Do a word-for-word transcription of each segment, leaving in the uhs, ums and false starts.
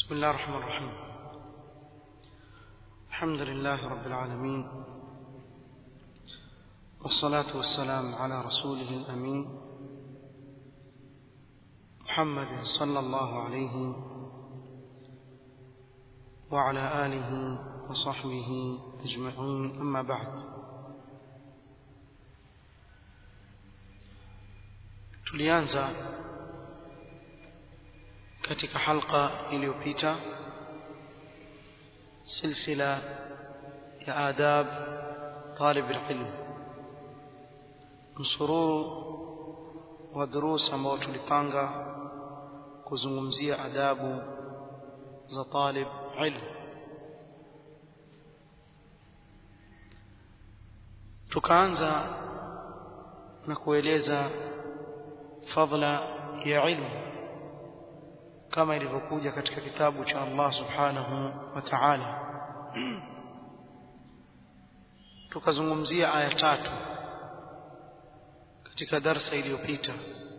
بسم الله الرحمن الرحيم. الحمد لله رب العالمين، والصلاة والسلام على رسوله الأمين محمد صلى الله عليه وعلى آله وصحبه أجمعين، أما بعد. tulianza katika halqa iliyopita silsila ya adab talib alilm, msururu wa durusa ambao tulipanga kuzungumzia adabu za talib ilm. Tukaanza na kueleza fadla ya ilmu kama ilivyokuja katika kitabu cha Allah subhanahu wa ta'ala. Tukazungumzia aya tatu katika darasa iliyopita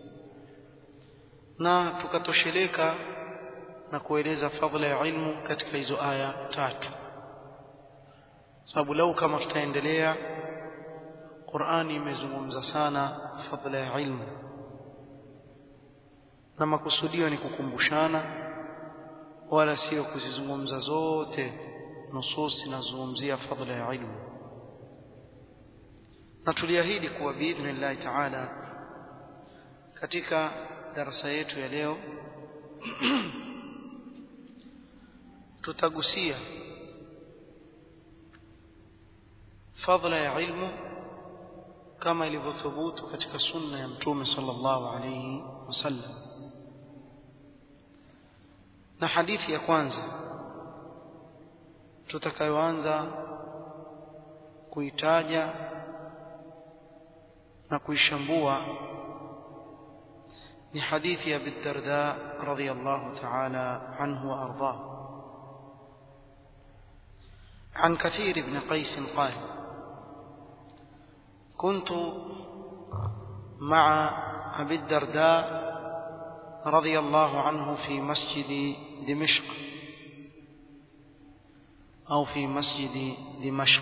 na tukatosheleka na kueleza fadla ya ilmu katika hizo aya tatu, sababu lau kama tutaendelea, Qur'ani imezungumza sana fadla ya ilmu na makusudio ni kukumbushana, wala sio kuzizungumza zote nusus zinazozungumzia fadla ya ilmu. Na tuliahidi kuwa biidhnillah ta'ala katika darasa yetu ya leo tutagusia fadla ya ilmu kama ilivyothubutu katika sunna ya Mtume sallallahu alayhi wasallam. Na hadithi ya kwanza tutakayoanza kuitaja na kuishambua ni hadithi ya Abi Darda radhiyallahu ta'ala anhu wa ardhahu. عن كثير بن قيس قال: كنت مع أبي الدرداء رضي الله عنه في مسجد دمشق أو في مسجد دمشق،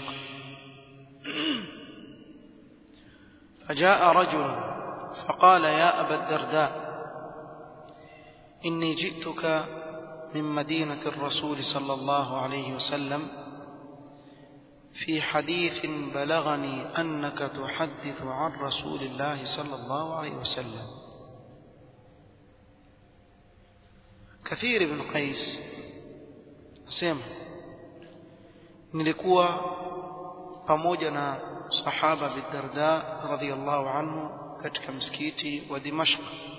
فجاء رجل فقال: يا أبا الدرداء، إني جئتك من مدينة الرسول صلى الله عليه وسلم في حديث بلغني أنك تحدث عن رسول الله صلى الله عليه وسلم. كثير بن قيس asema, nilikuwa pamoja na sahaba Abi Darda radhiyallahu anhu katika msikiti wa Dimashq.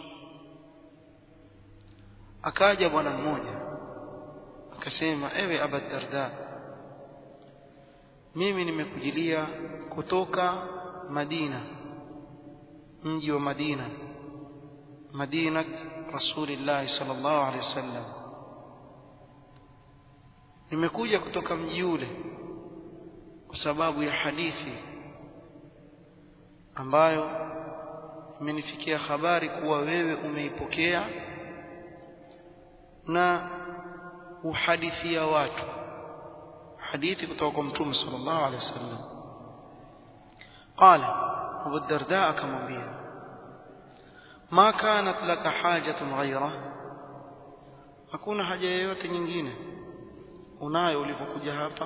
Akaja bwana mmoja akasema: ewe Abi Darda, mimi nimekujilia kutoka Madina, mji wa Madina, Madina Rasulillah sallallahu alaihi wasallam. Nimekuja kutoka mji ule kwa sababu ya hadithi ambayo imenifikia habari kuwa wewe umeipokea na uhadithia watu hadithi kutoka kwa Mtume sallallahu alaihi wasallam. Qala Abu Darda akamwambia: ma kanat laka hajatun ghayra, hakuna haja yoyote nyingine unayo ulipokuja hapa?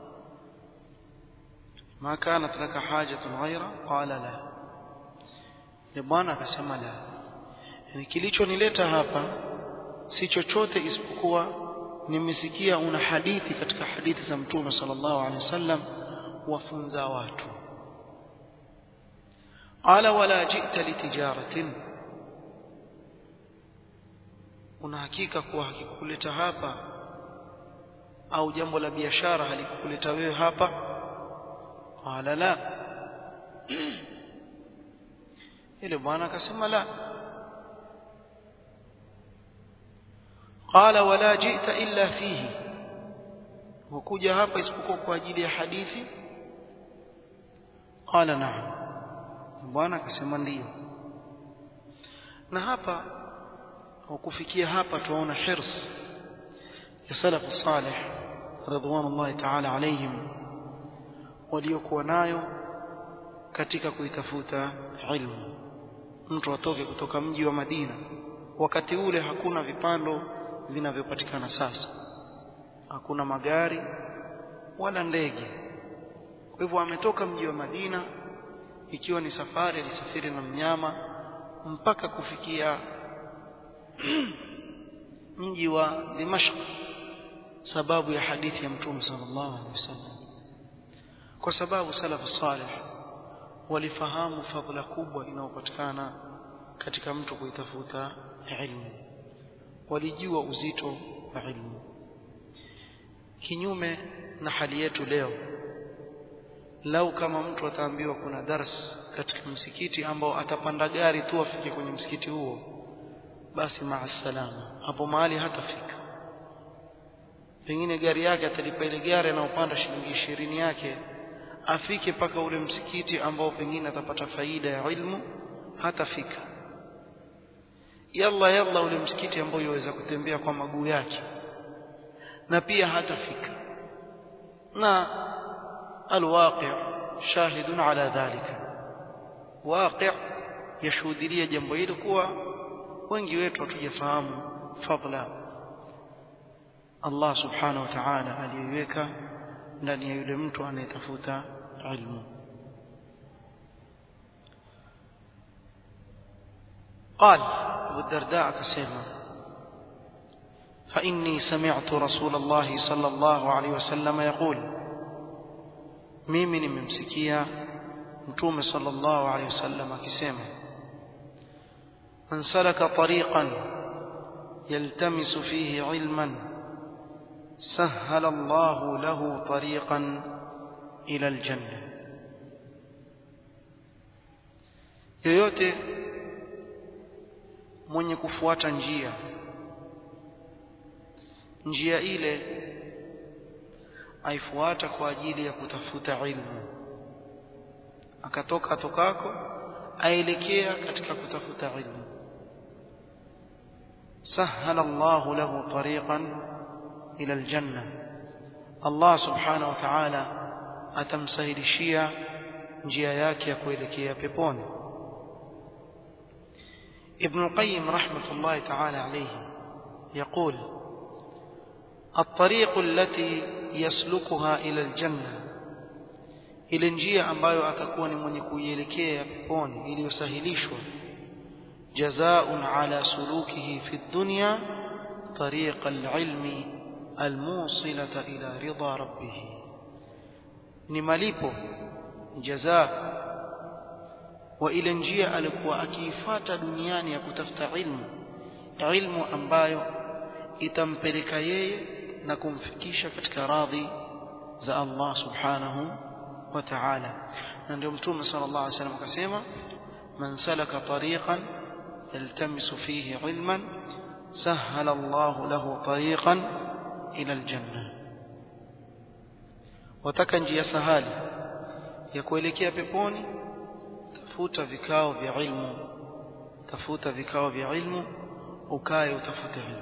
Ma kanat laka hajatun ghayra? Qala la. Ni bwana akasema la, yani kilichonileta hapa si chochote isipokuwa nimesikia una hadithi katika hadithi za Mtume sallallahu alaihi wasallam wafunza watu. Ala wala jita litijaratin, una hakika kuwa hakikuleta hapa au jambo la biashara halikukuleta wewe hapa? Qala la. ile bwana akasema la. Qala wala jita illa fihi, hukuja hapa isipokuwa kwa ajili ya hadithi? Qala na'am. Bwana akasema ndio. Na hapa au kufikia hapa tunaona hirs ya salafu salih radhiallahu ta'ala alayhim waliokuwa nayo katika kuitafuta ilmu. Mtu atoke kutoka mji wa Madina, wakati ule hakuna vipando vinavyopatikana sasa, hakuna magari wala ndege. Kwa hivyo ametoka mji wa Madina, ikiwa ni safari, alisafiri na mnyama mpaka kufikia mji wa Dimashq, sababu ya hadithi ya Mtume sallallahu alaihi wasallam. Kwa sababu salafu salih walifahamu fadhila kubwa inayopatikana katika mtu kuitafuta ilmu, walijua uzito wa ilmu. Kinyume na hali yetu leo, lau kama mtu ataambiwa kuna dars katika msikiti ambao atapanda gari tu afike kwenye msikiti huo, basi maasalama, hapo mahali hatafika. Pengine gari yake atalipa ile gari anayopanda shilingi ishirini yake, afike paka ule msikiti ambao pengine atapata faida ya ilmu, hatafika. Yalla yalla ule msikiti ambao yaweza kutembea kwa maguu yake, na pia hatafika. Na alwaqi' shahidun ala dhalika, waqi' yashuhudia jambo hilo, kuwa wengi wetu hatujafahamu fadla Allah subhanahu wa ta'ala aliweka ndani ya yule mtu anayetafuta ilmu. قال أبو الدرداء كسيما فإني سمعت رسول الله صلى الله عليه وسلم يقول ميمن ممسكيا متوم صلى الله عليه وسلم كسيما من سلك طريقا يلتمس فيه علما سهل الله له طريقا إلى الجنة. yoyote mwenye kufuata njia njia ile aifuata kwa ajili ya kutafuta ilmu, akatoka tokako aelekea katika kutafuta ilmu, sahala Allahu lahu tariqan ila aljanna, Allah subhanahu wa ta'ala atamsahilishia njia yake ya kuelekea peponi. ابن القيم رحمة الله تعالى عليه يقول الطريق التي يسلكها إلى الجنة ile njia ambayo atakuwa ni mwenye kuielekea peponi iliyosahilishwa, jazaa'un ala sulukihi fi dunya tariq al-ilmi al-musilata ila ridha rabbih, ni malipo jazaa wa ile njia alikuwa akiifuata duniani ya kutafuta ilmu, ilmu ambayo itampeleka yeye na kumfikisha katika radhi za Allah subhanahu wa ta'ala. Na ndio Mtume sallallahu alaihi wasallam akasema, man salaka tariqan yaltamisu fihi ilman sahala Allahu lahu tariqan ila aljanna. Wataka njia sahali ya kuelekea peponi, tafuta vikao vya ilmu, tafuta vikao vya ilmu, ukae utafute ilmu.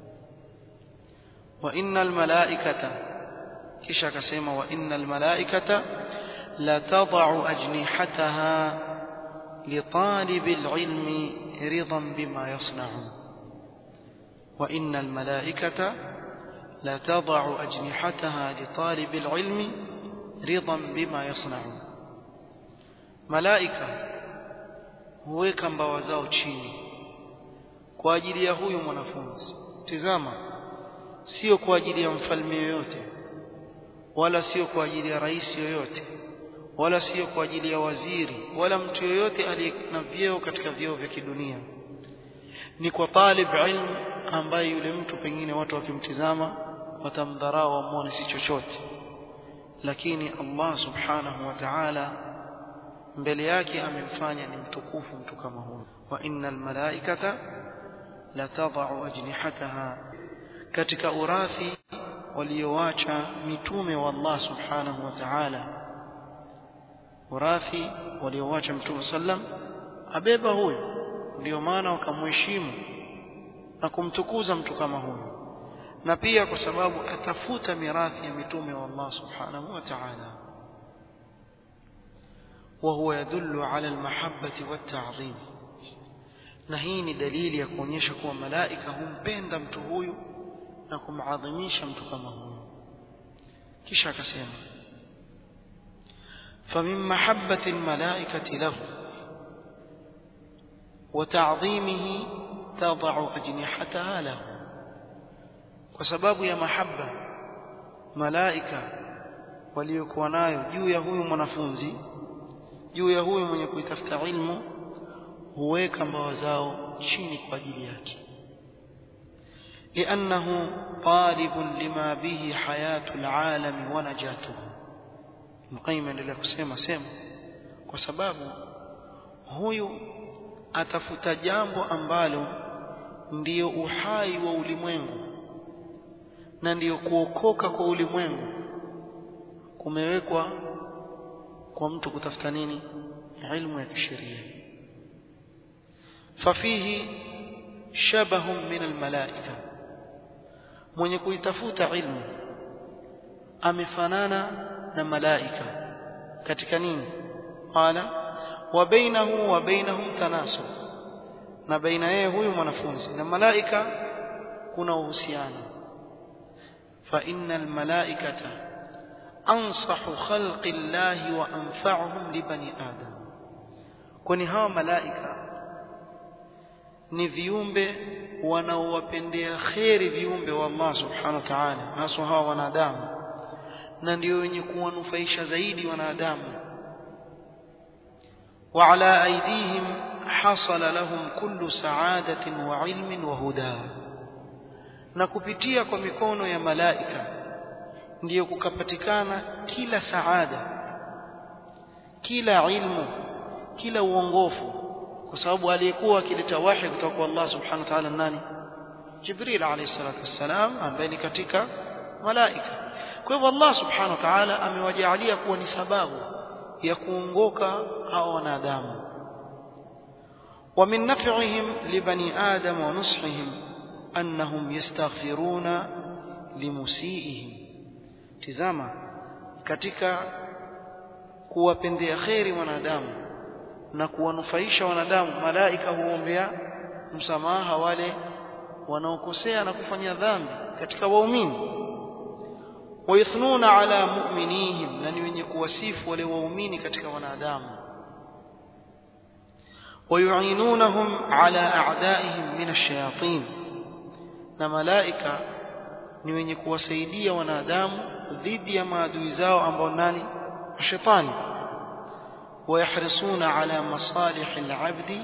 wa innal malaikata, kisha akasema wa innal malaikata la tad'u ajnihataha li talibil ilmi ridan bima yasna'u. wa innal malaikata la tad'u ajnihataha li talibil ilmi ridan bima yasna'u. Malaika huweka mbawa zao chini kwa ajili ya huyu mwanafunzi. Tazama, sio kwa ajili ya mfalme yoyote, wala sio kwa ajili ya rais yoyote, wala sio kwa ajili ya waziri, wala mtu yoyote aliye na vyeo katika vyeo vya kidunia. Ni kwa talib ilmu ambaye yule mtu pengine watu wakimtizama watamdharau, wamuone si chochote, lakini Allah subhanahu wa ta'ala mbele yake amemfanya ni mtukufu mtu kama huyo. wa innal malaikata la tad'u ajnihataha, katika urathi walioacha mitume wa Allah subhanahu wa ta'ala, urathi walioacha mtume sallam abeba huyo, ndio maana wakamheshimu na kumtukuza mtu kama huyo. na pia kwa sababu atafuta mirathi ya mitume wa Allah subhanahu wa ta'ala. wa huwa yadullu ala almahabbati watta'dhim, na hii ni dalili ya kuonyesha kuwa malaika humpenda mtu huyu na kumadhimisha mtu kama huyu. kisha akasema famin mahabbati almalaikati lahu wa ta'dhimihi tad'u ajnihataha lahu, kwa sababu ya mahabba malaika waliokuwa nayo juu ya huyu mwanafunzi, juu ya huyu mwenye kuitafuta ilmu, huweka mbawa zao chini kwa ajili yake. لأنه طالب لما به حياة العالم ونجاته. مقيما لله kusema sema kwa sababu huyu atafuta jambo ambalo ndiyo uhai wa ulimwengu na ndiyo kuokoka kwa ulimwengu kumewekwa kwa mtu kutafuta nini? Ilmu ya kisheria. fafihi shabahum min almalaika, mwenye kuitafuta ilmu amefanana na malaika katika nini? Qala wa bainahu wa bainahum tanasub, na baina yeye huyu mwanafunzi na malaika kuna uhusiano. fa innal malaikata ansahu khalqi llahi wa anfa'uhum li bani adam, kwani hawa malaika ni viumbe wanaowapendea kheri viumbe wa Allah subhanahu wa ta'ala, hasa hawa wanadamu, na ndio wenye kuwanufaisha zaidi wanadamu. wa ala aidihim hasala lahum kullu sa'adatin wa ilmin wa huda, na kupitia kwa mikono ya malaika ndiyo kukapatikana kila saada, kila ilmu, kila uongofu, kwa sababu aliyekuwa akileta wahi kutoka kwa Allah subhanahu wa ta'ala nani? Jibril alayhi salatu wassalam, ambaye ni katika malaika. Kwa hivyo Allah subhanahu wa ta'ala amewajalia kuwa ni sababu ya kuongoka hao wanadamu. wa min naf'ihim li bani adam wa nushihim annahum yastaghfiruna limusiihim. Tizama, katika kuwapendea kheri wanadamu na kuwanufaisha wanadamu, malaika huombea msamaha wale wanaokosea na kufanya dhambi katika waumini. wayathnuna ala mu'minihim, na ni wenye kuwasifu wale waumini katika wanadamu. wayu'inunahum ala a'daihim min ash-shayatin, na malaika ni wenye kuwasaidia wanadamu dhidi ya maadui zao ambao nani? Shetani. ويحرصون على مصالح العبد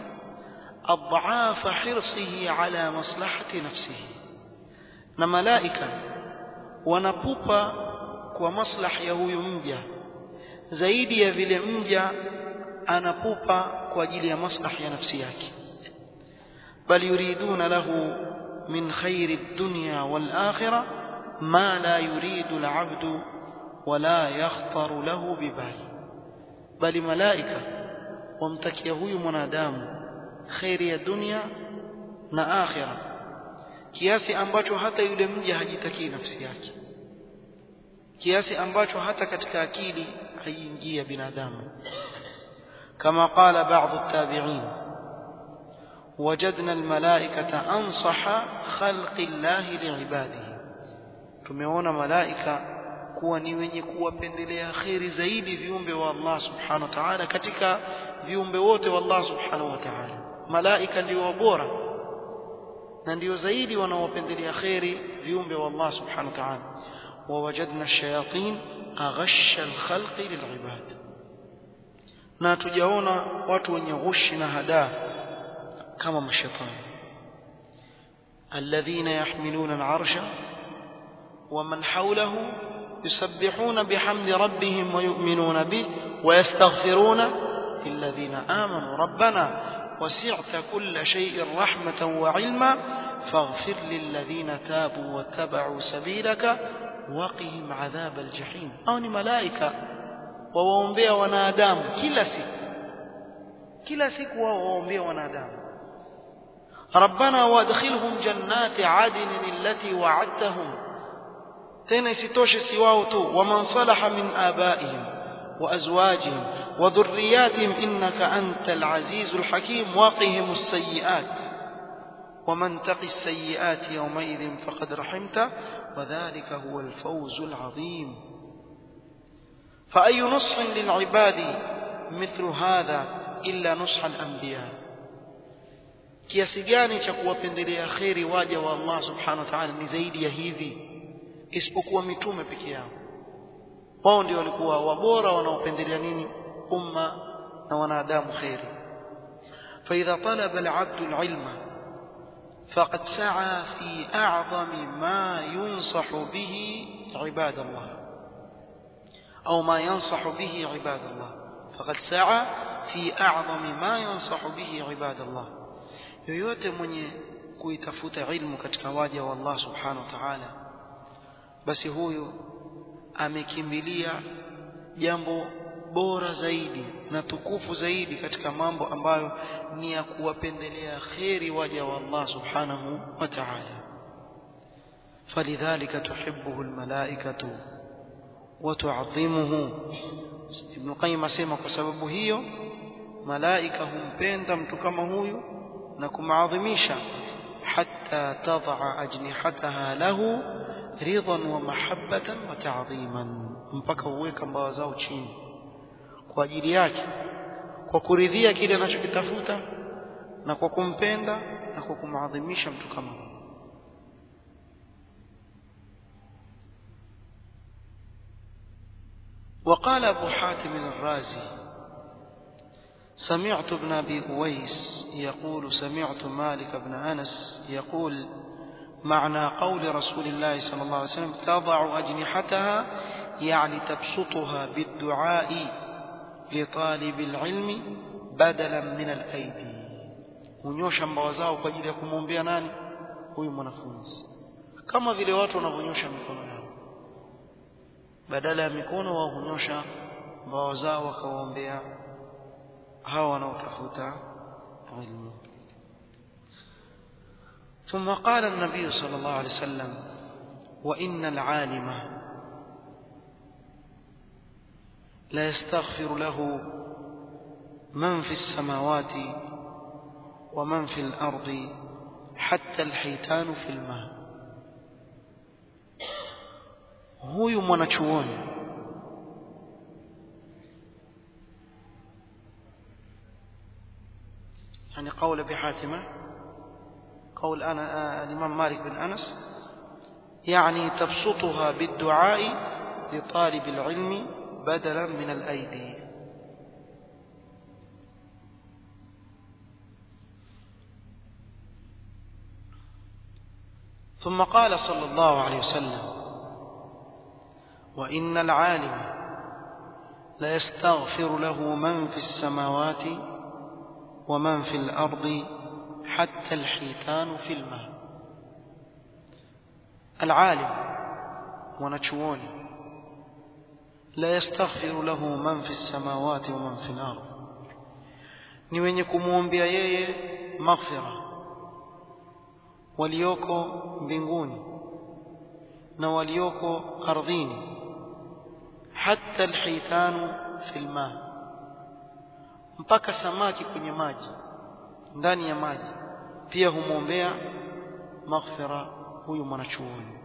أضعاف حرصه على مصلحة نفسه، na malaika wanapupa kwa maslahi ya huyu mja zaidi ya vile mja anapupa kwa ajili ya maslahi ya nafsi yake. bal yuriduna lahu min khairi ad-dunya wal akhirah ma la yuridu al-'abdu wa la yakhtaru lahu bibali, bali malaika wamtakia huyu mwanadamu khairi ya dunia na akhira kiasi ambacho hata yule mja hajitakii nafsi yake, kiasi ambacho hata katika akili haiingia binadamu. kama qala ba'd at-tabi'in wajadna al-malaikata ansaha khalqi llahi li'ibadihi, tumeona malaika kuwa ni wenye kuwapendelea kheri zaidi viumbe wa Allah subhanahu wa ta'ala katika viumbe wote wa Allah subhanahu wa ta'ala. Malaika ndio bora na ndio zaidi wanaopendelea kheri viumbe wa Allah subhanahu wa ta'ala. wa wajadna ash-shayatin aghashsha al-khalqi lil-ibad, na tujaona watu wenye ghushi na hadaa kama mashaitani. alladhina yahmiluna al-arsha wa man hawlahu يسبحون بحمد ربهم ويؤمنون به ويستغفرون للذين آمنوا ربنا وسعت كل شيء رحمة وعلما فاغفر للذين تابوا واتبعوا سبيلك وقهم عذاب الجحيم. أو ملائكة وواombea wanadamu kila siku, kila siku waombea wanadamu. rabbana waadkhilhum jannati adnin allati wa'adtahum. Tena isitoshe si wao tu, waman salaha min abaihim wa azwajihim wa dhurriyyatihim innaka antal azizul hakim waqihim as-sayyi'at waman taqi as-sayyi'at yawma idhin faqad rahimta wa dhalika huwa al-fawzul 'azim. fa ayu nushin lil 'ibadi mithlu hadha illa nush al-anbiya. Kiasi gani cha kuwapendelea khairi waja wa Allah subhanahu wa ta'ala ni zaidi ya hivi, isipokuwa mitume peke yao. Wao ndio walikuwa wabora wanaopendelea nini? Umma na wanadamu khairi. fa idha talaba al-'abdu al-'ilma faqad sa'a fi a'zami ma yunsahu bihi 'ibad Allah au ma yansahu bihi 'ibad Allah. faqad sa'a fi a'zami ma yansahu bihi 'ibad Allah. Yoyote mwenye kuitafuta ilmu katika waja wa Allah subhanahu wa ta'ala, basi huyo amekimbilia jambo bora zaidi na tukufu zaidi katika mambo ambayo ni ya kuwapendelea khairi waja wa Allah subhanahu wa ta'ala. falidhalika tuhibbuhu almalaikatu wa tu'azzimuhu. Ibn Qayyim asema kwa sababu hiyo malaika humpenda mtu kama huyu na kumaadhimisha, hatta tad'a ajnihataha lahu ridan wa mahabbatan wa ta'dhiman, mpaka uweka mbawa zao chini kwa ajili yake, kwa kuridhia kile anachokitafuta na kwa kumpenda na kwa kumaadhimisha mtu kama huyo. وقال أبو حاتم الرازي سمعت ابن أبي أويس يقول سمعت مالك بن أنس يقول معنى قول رسول الله صلى الله عليه وسلم تضع أجنحتها يعني تبسطها بالدعاء لطالب العلم بدلا من الأيدي. hunyosha mbawa zao kwa ajili ya kumwombea nani? Huyu mwanafunzi, kama vile watu wanavyonyosha mikono yao. Badala ya mikono wao hunyosha mbawa zao wakawaombea hawa wanaotafuta ilmu. ثم قال النبي صلى الله عليه وسلم وإن العالم لا يستغفر له من في السماوات ومن في الأرض حتى الحيتان في الماء. huyu mwanachuoni يعني قول أبي حاتم قول أنا الإمام مالك بن أنس يعني تبسطها بالدعاء لطالب العلم بدلا من الأيدي. ثم قال صلى الله عليه وسلم وإن العالم لا يستغفر له من في السماوات ومن في الأرض حتى الحيتان في الماء. العالم ونشووني لا يستغفر له من في السماوات ومن في الأرض, ni wenye kumuombea yeye maghfira walioko mbinguni na walioko ardhini, hatta alhitanu fil ma, mpaka samaki kwenye maji, ndani ya maji pia humuombea maghfira huyu mwanachuoni.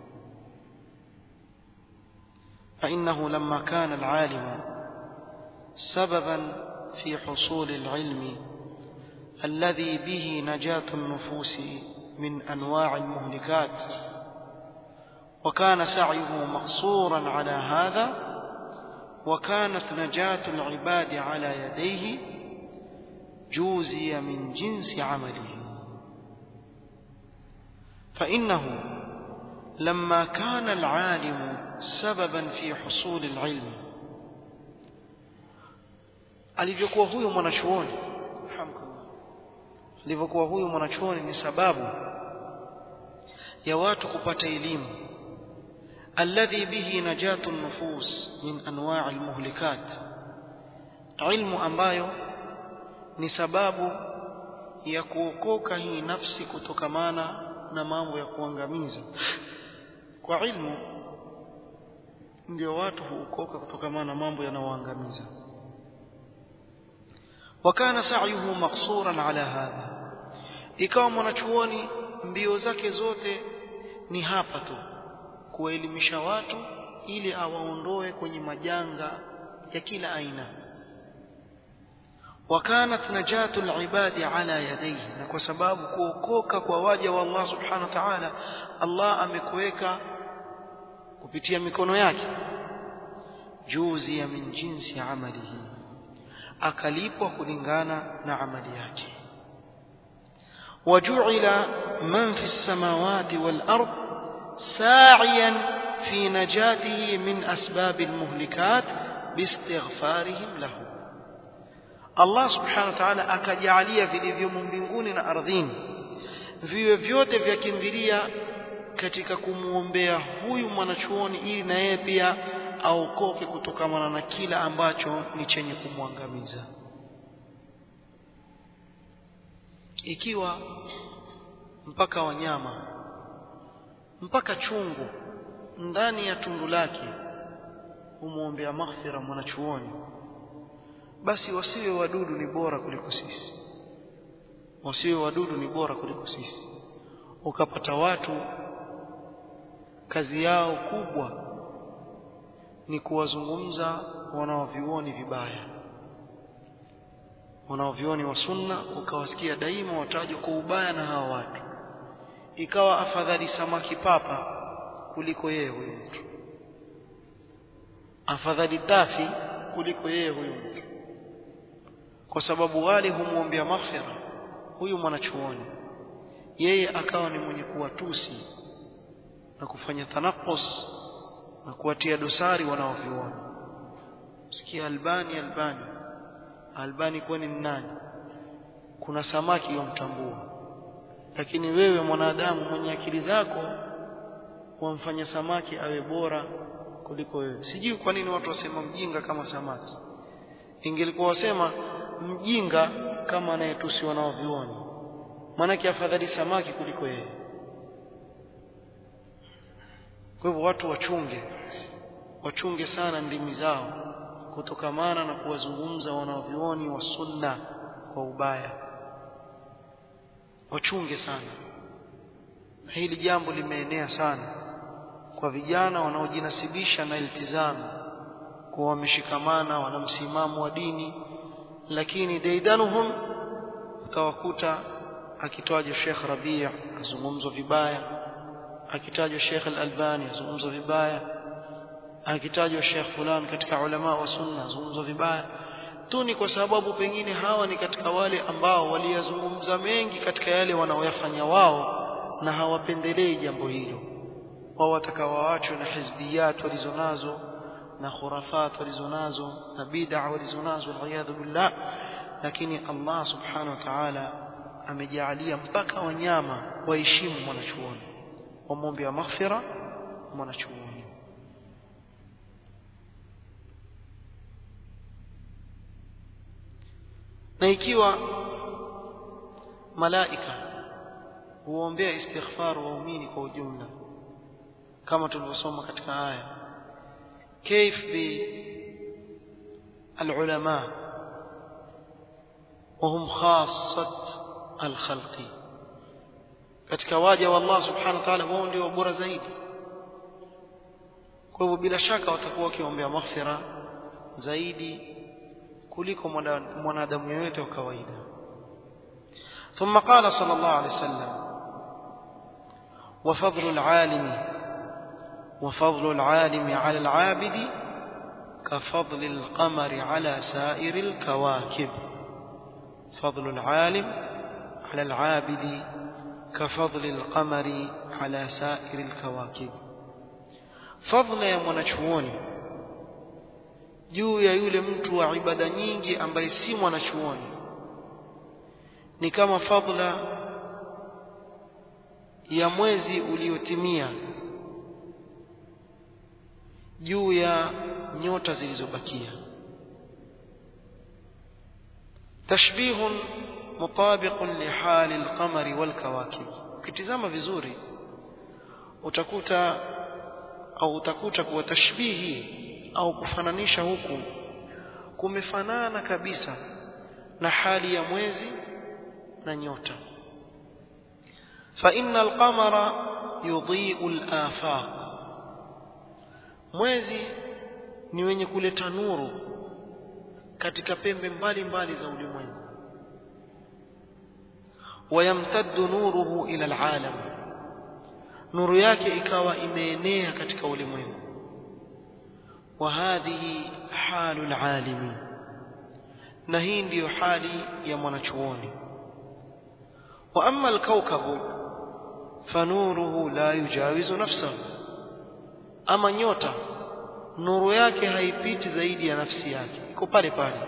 فإنه لما كان العالم سببا في حصول العلم الذي به نجاة النفوس من أنواع المهلكات, وكان سعيه مقصورا على هذا, وكانت نجاة العباد على يديه, جوزي من جنس عمله. فإنه لما كان العالم سببا في حصول العلم, alivyokuwa huyu mwanachuoni alhamdulillah alivyokuwa huyu mwanachuoni ni sababu ya watu kupata elimu, alladhi bihi najatu nufus min anwa' almuhlikat, ilmu ambayo ni sababu ya kuokoka hii nafsi kutokamana na mambo ya kuangamiza. Kwa ilmu ndio watu huokoka kutokamana na mambo yanayoangamiza. Wakana sa'yuhu maqsuran ala hadha, ikawa mwanachuoni mbio zake zote ni hapa tu, kuelimisha watu ili awaondoe kwenye majanga ya kila aina. Wakanat najatul ibadi ala yadayhi, na kwa sababu kuokoka kwa waja wa Allah subhanahu wa ta'ala Allah amekuweka kupitia mikono yake. Juzi ya min jinsi amalihi, akalipwa kulingana na amali yake. Waju'ila man fi as-samawati wal ard sa'iyan fi najatihi min asbab al-muhlikat biistighfarihim lahu. Allah subhanahu wa ta'ala akajalia vilivyomo mbinguni na ardhini viwe vyote vyakimbilia katika kumuombea huyu mwanachuoni ili na yeye pia aokoke kutokana na kila ambacho ni chenye kumwangamiza. Ikiwa mpaka wanyama, mpaka chungu ndani ya tundu lake umuombea maghfira mwanachuoni, basi wasiwe wadudu ni bora kuliko sisi. Wasiwe wadudu ni bora kuliko sisi. Ukapata watu kazi yao kubwa ni kuwazungumza wanaovioni vibaya, wanaovioni wa sunna, ukawasikia daima watajwa kwa ubaya na hawa watu, ikawa afadhali samaki papa kuliko yeye huyo mtu, afadhali tafi kuliko yeye huyo mtu, kwa sababu wale humuombea maghfira huyu mwanachuoni, yeye akawa ni mwenye kuwatusi na kufanya tanaqus na kuwatia dosari wanaoviona. Sikia Albani Albani Albani kwani ni nani? Kuna samaki yomtambua, lakini wewe mwanadamu mwenye akili zako wamfanya samaki awe bora kuliko wewe. Sijui kwa nini watu wasema mjinga kama samaki. Ingelikuwa wasema mjinga kama anayetusi wanaoviona, maana yake afadhali samaki kuliko yeye. Kwa hivyo watu wachunge, wachunge sana ndimi zao kutokamana na kuwazungumza wanaovioni wa sunna kwa ubaya. Wachunge sana. Hili jambo limeenea sana kwa vijana wanaojinasibisha na iltizamu, kwa wameshikamana wana msimamo wa dini, lakini daidanuhum utawakuta akitoaje Sheikh Rabi' azungumzo vibaya, akitajwa Sheikh Al-Albani azungumzo vibaya, akitajwa Sheikh fulani katika ulama wa sunna azungumzo vibaya. Tu ni kwa sababu pengine hawa ni katika wale ambao waliyazungumza mengi katika yale wanaoyafanya wao, na hawapendelei jambo hilo. Wao watakawaachwe na hizbiyat walizonazo na khurafat walizonazo na bid'a walizonazo, waliyadhu billah. Lakini Allah subhanahu wa ta'ala amejalia mpaka wanyama waheshimu mwanachuoni, wamwombea maghfira mwanachuoni. Na ikiwa malaika huombea istighfar waumini kwa ujumla kama tulivyosoma katika aya, كيف بالعلماء وهم خاصة الخلق؟ katika waja wa Allah subhanahu wa ta'ala wao ndio bora zaidi. Kwa hivyo bila shaka watakuwa wakiombea maghfira zaidi kuliko mwanadamu yeyote wa kawaida. ثم قال صلى الله عليه وسلم: وفضل العالم وفضل العالم على العابد كفضل القمر على سائر الكواكب. فضل العالم على العابد كفضل القمر على سائر الكواكب. فضل ya mwanachuoni juu ya yule mtu wa ibada nyingi ambaye si mwanachuoni ni kama fadla ya mwezi uliotimia juu ya nyota zilizobakia. Tashbihun mutabiqun lihali al-qamari wal-kawakib. Ukitizama vizuri utakuta au utakuta kuwa tashbihi au kufananisha huku kumefanana kabisa na hali ya mwezi na nyota. Fa innal qamara yudhi'u al-afaq, mwezi ni wenye kuleta nuru katika pembe mbalimbali za ulimwengu. Wayamtaddu nuruhu ila al-alam, nuru yake ikawa imeenea katika ulimwengu. Wa hadhihi halu al-alimi, na hii ndiyo hali ya mwanachuoni. Wa amma al-kawkabu fanuruhu la yujawizu nafsahu, ama nyota nuru yake haipiti zaidi ya nafsi yake, iko pale pale.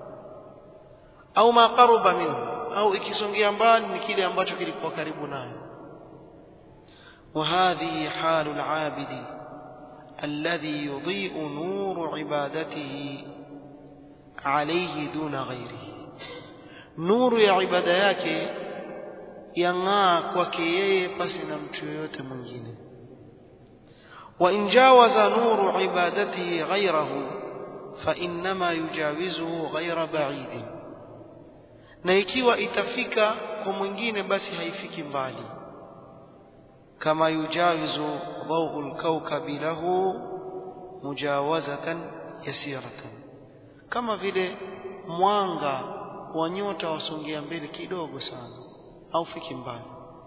Au ma qaruba minhu, au ikisongea mbali ni kile ambacho kilikuwa karibu nayo. Wa hadhihi halu al-abidi alladhi yudhi'u nuru ibadatihi alayhi duna ghayrihi, nuru ya ibada yake yang'aa kwake yeye pasi na mtu yoyote mwingine. Wa in jawaza nuru ibadatihi ghayrahu fa inma yujawizuhu ghayra ba'id, na ikiwa itafika kwa mwingine basi haifiki mbali. Kama yujawizu daw'u al-kawkabi lahu mujawazatan yasiratan, kama vile mwanga wa nyota wasongea mbele kidogo sana au fiki mbali.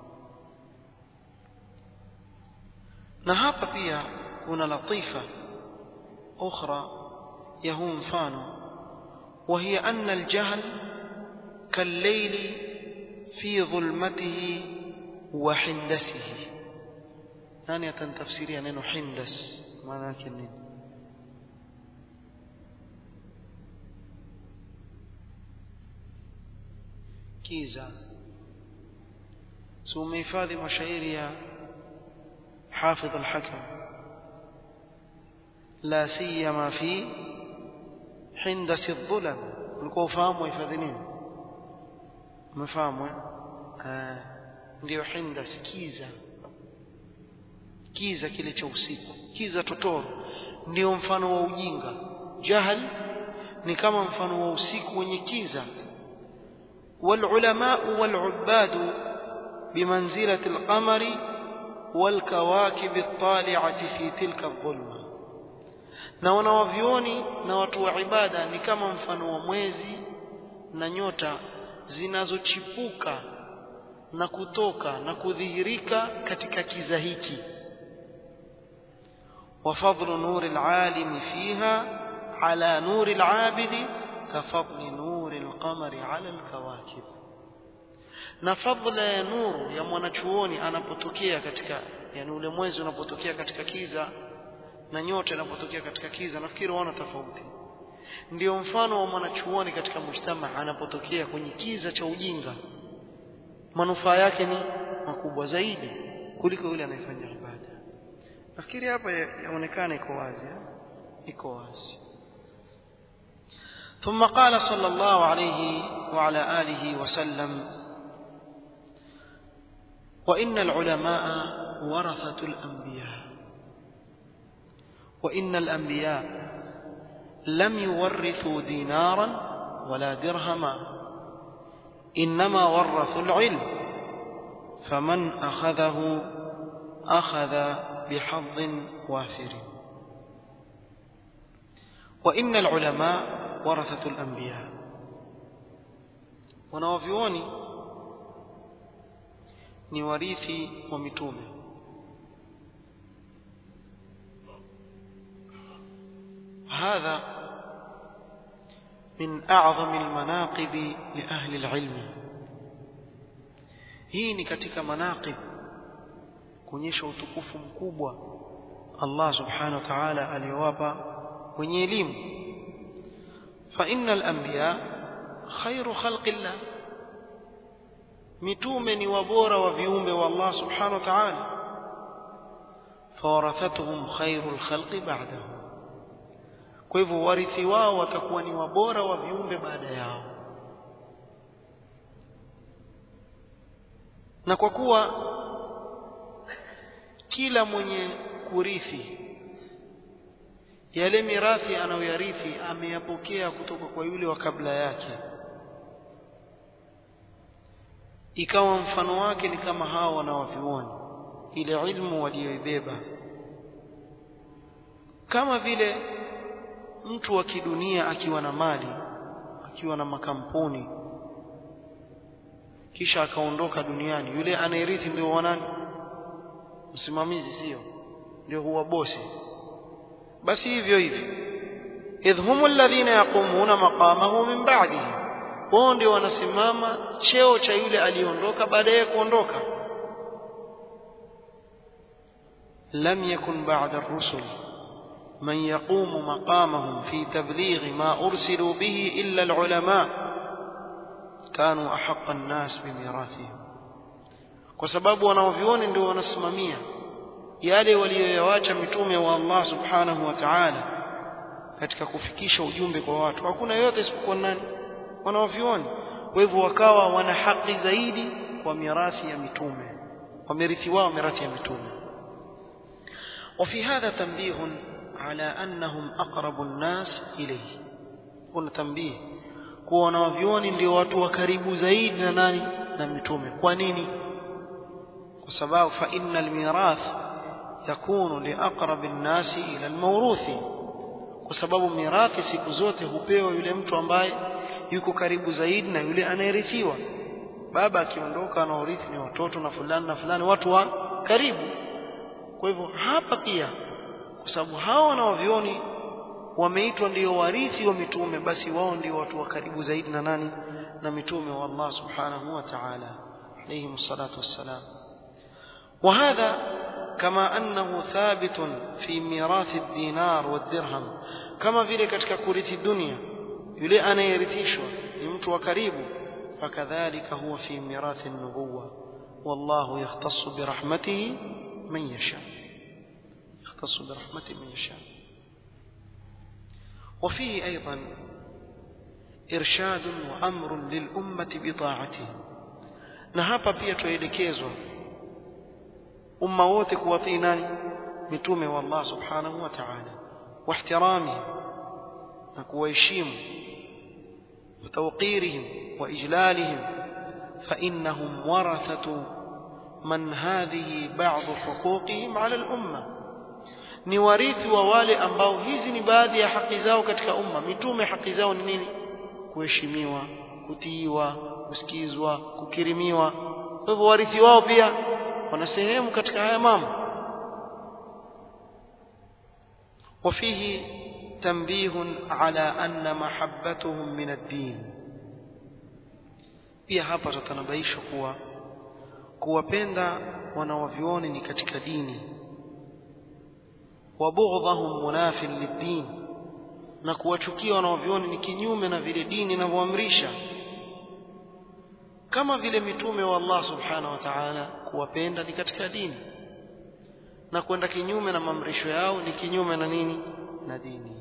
Na hapa pia kuna latifa ukhra ya huu mfano, wa hiya anna al-jahl kal-layli fi dhulmatihi wa hindasihi. Nani atanitafsiria neno hindas maana yake nini? Kiza. سميفادي مشاعريا حافظ الحكم لا سيما في حندس الظلم. ulikuwa ufahamu hifadhi nini? mfahamu eh ndio hindas, kiza. Kiza kile cha usiku, kiza totoro, ndio mfano wa ujinga. Jahal ni kama mfano wa usiku wenye kiza. wal ulama wal ubad بمنزلة القمر والكواكب الطالعة في تلك الظلمة. na wanawavioni na watu wa ibada ni kama mfano wa mwezi na nyota zinazochipuka na kutoka na kudhihirika katika kiza hiki. wa fadlu nuri al-alim fiha ala nuri al-abidi ka fadli nuri al-qamari ala al-kawakib, na fadhila ya nuru ya mwanachuoni anapotokea katika, yani ule mwezi unapotokea katika kiza na nyota inapotokea katika kiza, nafikiri waona tofauti. Ndio mfano wa mwanachuoni katika mujtama anapotokea kwenye kiza cha ujinga, manufaa yake ni makubwa zaidi kuliko yule anayefanya ibada. Nafikiri hapa yaonekana iko wazi, iko wazi. ثم قال صلى الله عليه وعلى آله وسلم: وإن العلماء ورثة الأنبياء، وإن الأنبياء لم يورثوا دينارا ولا درهما، إنما ورثوا العلم، فمن أخذه أخذ بحظ وافر. وإن العلماء ورثة الأنبياء، wanawavyuoni ni warithi wa mitume. هذا من أعظم المناقب لأهل العلم. hii ni katika manaqib kuonyesha utukufu mkubwa Allah subhanahu wa ta'ala aliyowapa wenye elimu. fa innal anbiya khairu khalqillah, mitume ni wabora wa viumbe wa Allah subhanahu wa ta'ala. fawarathatuhum khairul khalqi ba'dahu, kwa hivyo warithi wao watakuwa ni wabora wa viumbe baada yao. na kwa kuwa kila mwenye kurithi yale mirathi anayoyarithi ameyapokea kutoka kwa yule wa kabla yake, ikawa mfano wake ni kama hao wanaovioni ile ilmu walioibeba, kama vile mtu wa kidunia akiwa na mali, akiwa na makampuni, kisha akaondoka duniani, yule anayerithi ndio wanani? Msimamizi, sio? Ndio huwa bosi. basi hivyo hivyo idhhum alladhina yaqumuna maqamahu min ba'dihi, wao ndio wanasimama cheo cha yule aliondoka baada ya kuondoka. lam yakun ba'da ar-rusul man yaqumu maqamahum fi tablighi ma ursilu bihi illa al-ulama kanu ahaqqa an-nas bi mirathihim, kwa sababu wanaovioni ndio wanasimamia yale waliyoyawacha mitume wa Allah subhanahu wa ta'ala katika kufikisha ujumbe kwa watu. Hakuna yote isipokuwa nani? Wanaovioni. Kwa hivyo wakawa wana haki zaidi kwa mirathi ya mitume, wamerithi wao mirathi ya mitume. وفي هذا تنبيه على أنهم أقرب الناس إليه. kuna tambih kuwa wanaovioni ndio watu wa karibu zaidi na nani? Na mitume. Kwa nini? kwa sababu fa innal mirath yakunu li aqrab an-nas ila al-mawruthi, kwa sababu mirathi siku zote hupewa yule mtu ambaye yuko karibu zaidi na yule anayerithiwa. Baba akiondoka anaorithi ni watoto na fulani na fulani, watu wa karibu. Kwa hivyo hapa pia, kwa sababu hao wanaovioni wameitwa ndio warithi wa mitume, basi wao ndio watu wa karibu zaidi na nani? Na mitume wa Allah subhanahu wa ta'ala alayhim salatu wassalam. وهذا كما أنه ثابت في ميراث الدينار والدرهم، كما vile katika kurithi dunia yule anayerithishwa ni mtu wa karibu, fakadhalika huwa fi mirathi an-nubuwwa wallahu yahtassu bi rahmatihi man yasha, yahtassu bi rahmatihi man yasha. وفيه أيضا إرشاد وأمر للأمة بطاعته، na hapa pia tuelekezwa umma wote kuwatii nani? Mitume wa Allah subhanahu wa ta'ala, wa ihtirami, na kuwaheshimu, wa tawqirihim wa ijlalihim, fa innahum warathatu man hadhihi ba'd huquqihim 'ala al-umma, ni warithi wa wale ambao hizi ni baadhi ya haki zao katika umma. Mitume haki zao ni nini? Kuheshimiwa, kutiiwa, kusikizwa, kukirimiwa. Kwa hivyo warithi wao pia wana sehemu katika haya mambo. وفيه تنبيه على أن محبتهم من الدين، pia hapa tutanabaisha kuwa kuwapenda wanaovioni ni katika dini. وبغضهم مناف للدين، na kuwachukia wanaovioni ni kinyume na vile dini inavyoamrisha. Kama vile mitume wa Allah subhanahu wa ta'ala kuwapenda ni katika dini, na kwenda kinyume na maamrisho yao ni kinyume na nini? Na dini.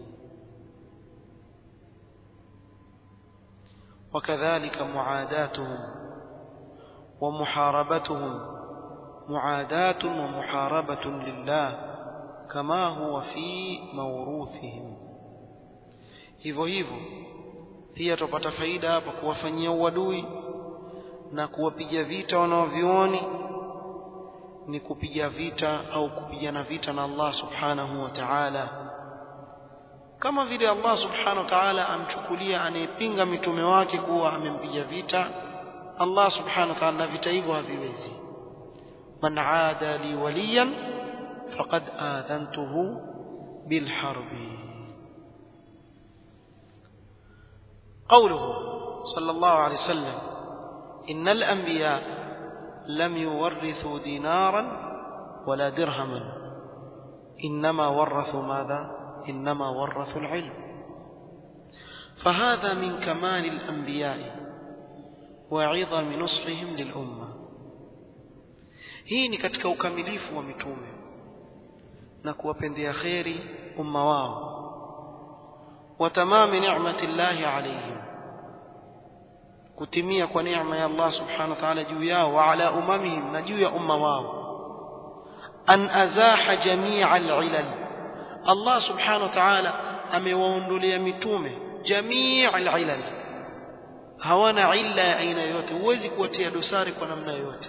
وكذلك معاداتهم ومحاربتهم معاداة ومحاربة لله كما هو في موروثهم. hivyo hivyo pia tupata faida hapa kuwafanyia uadui na kuwapiga vita wanaovioni ni kupiga vita au kupigana vita na Allah subhanahu wa ta'ala, kama vile Allah subhanahu wa ta'ala amchukulia anayepinga mitume wake kuwa amempiga vita. Allah subhanahu wa ta'ala vita hivyo haviwezi. man aada li waliyan faqad adhantuhu bil harbi. قوله صلى الله عليه وسلم إن الأنبياء لم يورثوا دينارا ولا درهما إنما ورثوا ماذا؟ إنما ورثوا العلم. فهذا من كمال الأنبياء وعظم نصحهم للأمة. hii ni katika ukamilifu wa mitume na kuwapendea kheri umma wao, wa tamami ni'mati llahi alayhim, kutimia kwa neema ya Allah subhanahu wa ta'ala juu yao, wa ala umamihim, na juu ya umma wao, an azaha jami'a al-ilal, Allah subhanahu wa ta'ala amewaondolea mitume jami'a al-ilal, hawana illa ya aina yote, huwezi kuwatia dosari kwa namna yote.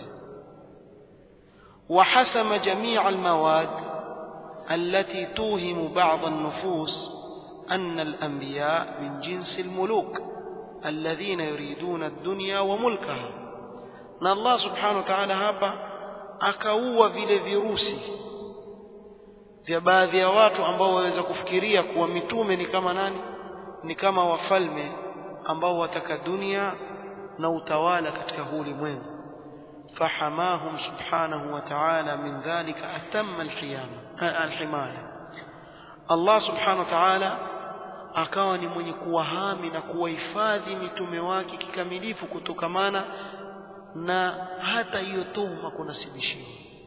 wa hasama jami'a al-mawad allati tuhimu ba'd an-nufus anna al-anbiya min jins al-muluk alladhina yuriduna ad-dunya wa mulkaha. Na Allah subhanahu wa ta'ala hapa akaua vile virusi vya baadhi ya watu ambao waweza kufikiria kuwa mitume ni kama nani, ni kama wafalme ambao wataka dunia na utawala katika ulimwengu. fahamahum subhanahu wa ta'ala min dhalika atamma al-hiyama al-himaya. Allah subhanahu wa ta'ala akawa ni mwenye kuwahami na kuwahifadhi mitume wake kikamilifu kutokamana na hata hiyo tuhuma kunasibishiwa.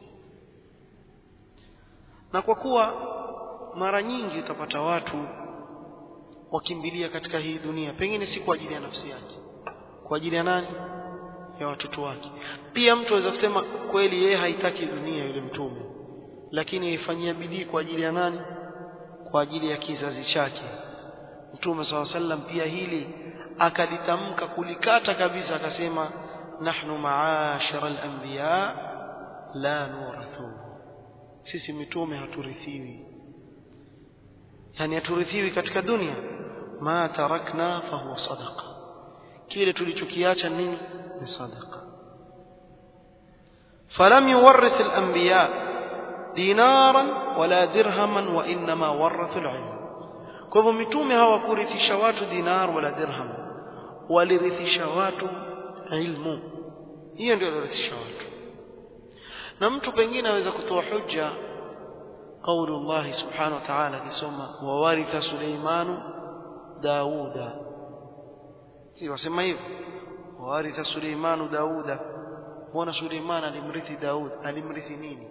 Na kwa kuwa mara nyingi utapata watu wakimbilia katika hii dunia, pengine si kwa ajili ya nafsi yake, kwa ajili ya nani? Ya watoto wake. Pia mtu aweza kusema kweli yeye haitaki dunia yule mtume, lakini aifanyia bidii kwa ajili ya nani? Kwa ajili ya kizazi chake. Mtume swalla sallam pia hili akalitamka kulikata kabisa, akasema nahnu ma'ashara al-anbiya la nurathu, sisi mitume haturithiwi, yani haturithiwi katika dunia. ma tarakna fa huwa sadaqa, kile tulichokiacha nini? Ni sadaqa. falam yuwarrith al-anbiya dinaran wala dirhaman wa inma warathu al-ilm. Kwa hivyo mitume hawakurithisha watu dinar wala dirham, walirithisha watu ilmu. Hiyo ndio walirithisha watu. Na mtu pengine aweza kutoa hujja kauli Allah subhanahu wa ta'ala kisoma wa waritha Suleimanu Dauda, si wasema hivyo, wa waritha Suleimanu Dauda. Mbona Suleiman alimrithi Daud? Alimrithi nini?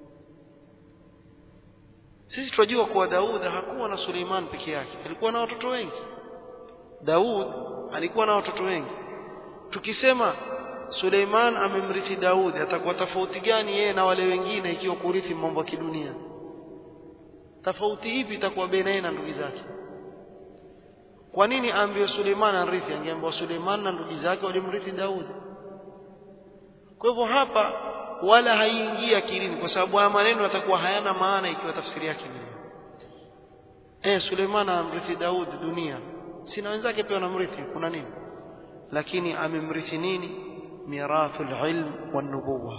Sisi tunajua kuwa Daud hakuwa na Suleiman peke yake, alikuwa na watoto wengi. Daud alikuwa na watoto wengi. Tukisema Suleiman amemrithi Daud, atakuwa tofauti gani yeye na wale wengine ikiwa kurithi mambo ya kidunia? Tofauti ipi itakuwa baina yeye na ndugu zake? Kwa nini aambiwe Suleiman anrithi? Angeambiwa Suleiman na ndugu zake walimrithi Daud. Kwa hivyo hapa wala haiingia akilini, kwa sababu haya maneno yatakuwa hayana maana ikiwa tafsiri yake ni eh Suleiman amrithi Daud dunia, sina wenzake pia wanamrithi, kuna nini? Lakini amemrithi nini? Mirathul ilm wan nubuwah.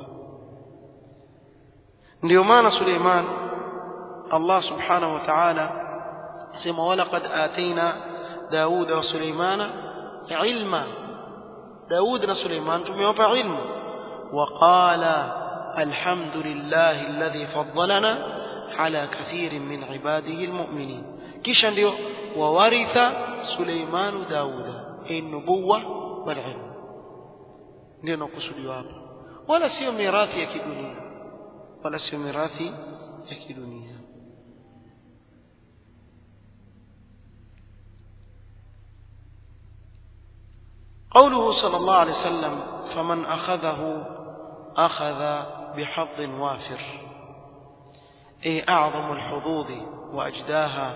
Ndio maana Suleiman Allah subhanahu wa ta'ala sema walaqad atayna Dauda wa Suleimana ilma, Daud na Suleiman tumewapa ilmu. وقال الحمد لله الذي فضلنا على كثير من عباده المؤمنين. kisha ndio wawaritha Suleiman Dauda an-nubuwah wal ilm, ndio nakusudiwa hapa, wala sio mirathi ya kidunia, wala sio mirathi ya kidunia. قوله صلى الله عليه وسلم فمن أخذه أخذ بحظ وافر، أي أعظم الحظوظ وأجداها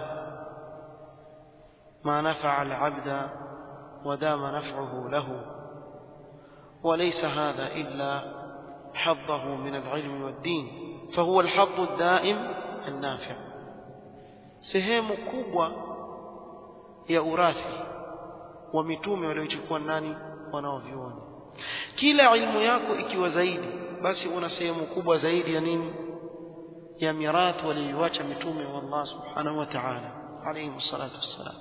ما نفع العبد ودام نفعه له، وليس هذا إلا حظه من العلم والدين، فهو الحظ الدائم النافع. sehemu kubwa ya urathi wa mitume waliochukua nani? Wanaoviona. Kila ilmu yako ikiwa zaidi, basi una sehemu kubwa zaidi ya nini? Ya mirathi walioacha mitume wa Allah subhanahu wa ta'ala alayhi salatu wassalam.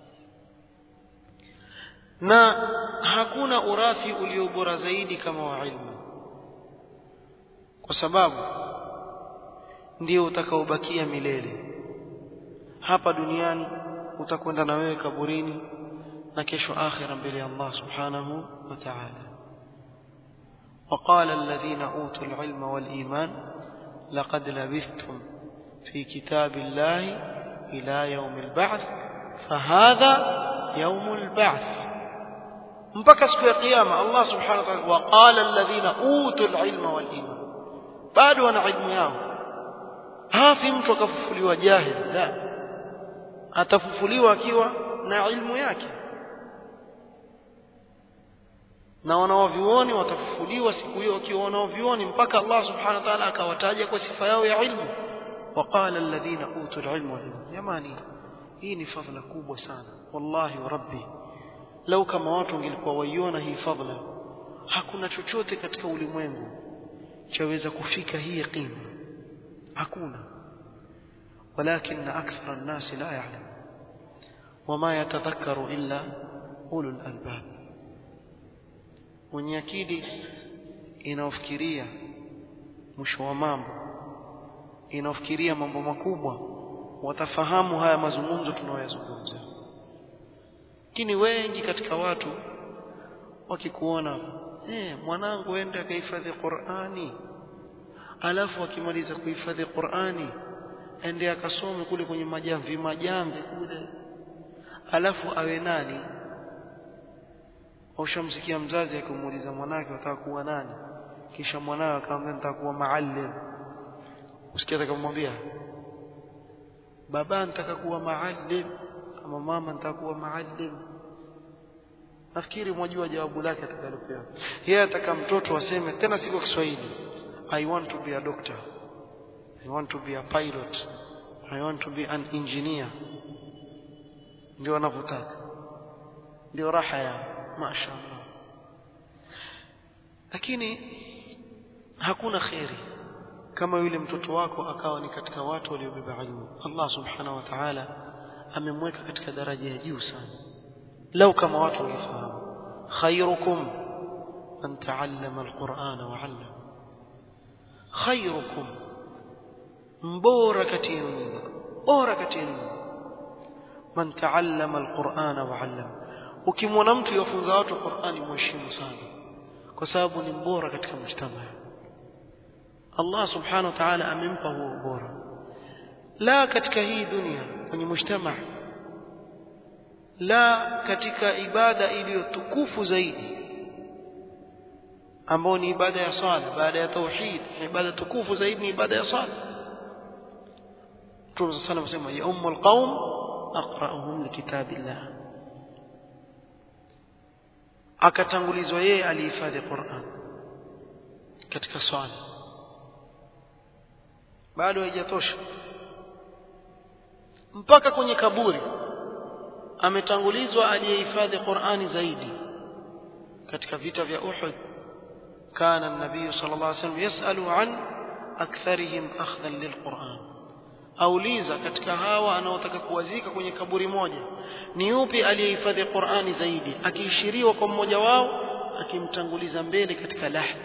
Na hakuna urathi ulio bora zaidi kama wa ilmu, kwa sababu ndio utakaobakia milele. Hapa duniani utakwenda na wewe kaburini, na kesho akhira mbele ya Allah subhanahu wa ta'ala. وقال الذين أوتوا العلم والإيمان لقد لبثتم في كتاب الله إلى يوم البعث فهذا يوم البعث. mpaka siku ya kiyama. Allah subhanahu wa ta'ala waqala alladhina utul ilma wal iman, bado wana ilmu yao. Hafi mtu akafufuliwa jahil, la, atafufuliwa akiwa na ilmu yake. Na wanaovioni watafufuliwa siku hiyo wakiwa wanaovioni, mpaka Allah subhanahu wa ta'ala akawataja kwa sifa yao ya ilmu. Waqala alladhina utul ilma wal iman. Jamani, hii ni fadhila kubwa sana wallahi wa rabbi. Lau kama watu wangelikuwa waiona hii fadhila, hakuna chochote katika ulimwengu chaweza kufika hii qima, hakuna. Walakin akthara an-nas la ya'lam wama yatadhakkaru illa ulul albab. Mwenye akili inaofikiria mwisho wa mambo, inaofikiria mambo makubwa, watafahamu haya mazungumzo tunayozungumza. Lakini wengi katika watu wakikuona, eh, mwanangu ende akahifadhi Qur'ani, alafu akimaliza kuhifadhi Qur'ani ende akasome kule kwenye majamvi majamvi kule, alafu awe nani? Ushamsikia mzazi akimuuliza mwanake wataka kuwa nani, kisha mwanawe akamwambia nitakuwa maalim. Usikia akamwambia baba nataka kuwa maalim ama mama nataka kuwa maalim, nafikiri mwajua jawabu lake atakalopewa. Yeye ataka mtoto aseme, tena siko Kiswahili, I want to be a doctor, I want to be a pilot, I want to be an engineer. Ndio anavyotaka, ndio raha ya mashaallah. Lakini hakuna khairi kama yule mtoto wako akawa ni katika watu waliobeba ilmu. Allah subhanahu wa ta'ala amemweka katika daraja ya juu sana. Lau kama watu wangefahamu, khairukum man ta'allama al-Qur'ana wa 'allama. Khairukum, mbora kati yenu, bora kati yenu, man ta'allama al-Qur'ana wa 'allama. Ukimwona mtu yafunza watu Qur'ani, mheshimu sana, kwa sababu ni mbora katika mjtama. Allah subhanahu wa ta'ala amempa huo ubora, la katika hii dunia kwenye mjtama, la katika ibada iliyotukufu zaidi ambayo ni ibada ya sala. Baada ya tauhid, ibada tukufu zaidi ni ibada ya sala. Mtume sallallahu alayhi wasallam, ya ummul qaum aqra'uhum likitabillah. Akatangulizwa yeye alihifadhi Qur'an katika swala. Bado haijatosha, mpaka kwenye kaburi ametangulizwa aliyehifadhi Qur'ani zaidi. Katika vita vya Uhud, kana an-nabiy sallallahu alayhi wasallam yasalu an aktharihim akhdhan lilquran. Auliza katika hawa anaotaka kuwazika kwenye kaburi moja, ni yupi aliyehifadhi Qur'ani zaidi? Akiishiriwa kwa mmoja wao, akimtanguliza mbele katika lahdi.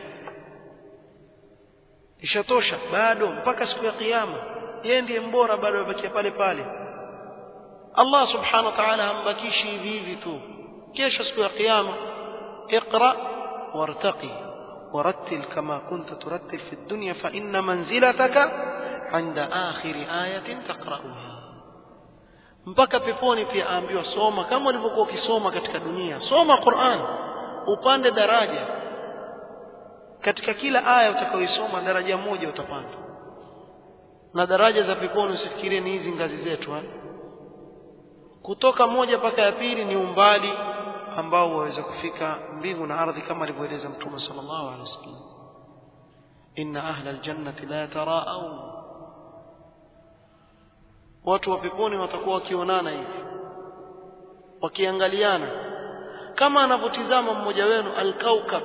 Ishatosha? Bado mpaka siku ya kiyama yeye ndiye mbora, bado yabakia pale pale. Allah subhanahu wa ta'ala hambakishi hivi hivi tu. Kesho siku ya kiyama, iqra wartaqi warattil kama kunta turattil fi dunya fa inna manzilataka 'inda akhir ayatin taqra'uha. Mpaka peponi pia aambiwa soma kama ulivyokuwa ukisoma katika dunia. Soma Qur'an, upande daraja. Katika kila aya utakayosoma daraja moja utapanda. Na daraja za peponi usifikirie ni hizi ngazi zetu, eh? Kutoka moja mpaka ya pili ni umbali ambao waweza kufika mbingu na ardhi, kama alivyoeleza Mtume sallallahu alaihi wasallam, inna ahla aljannati la yatara'un. Watu wa peponi watakuwa wakionana hivi, wakiangaliana kama anavyotizama mmoja wenu al-kaukab,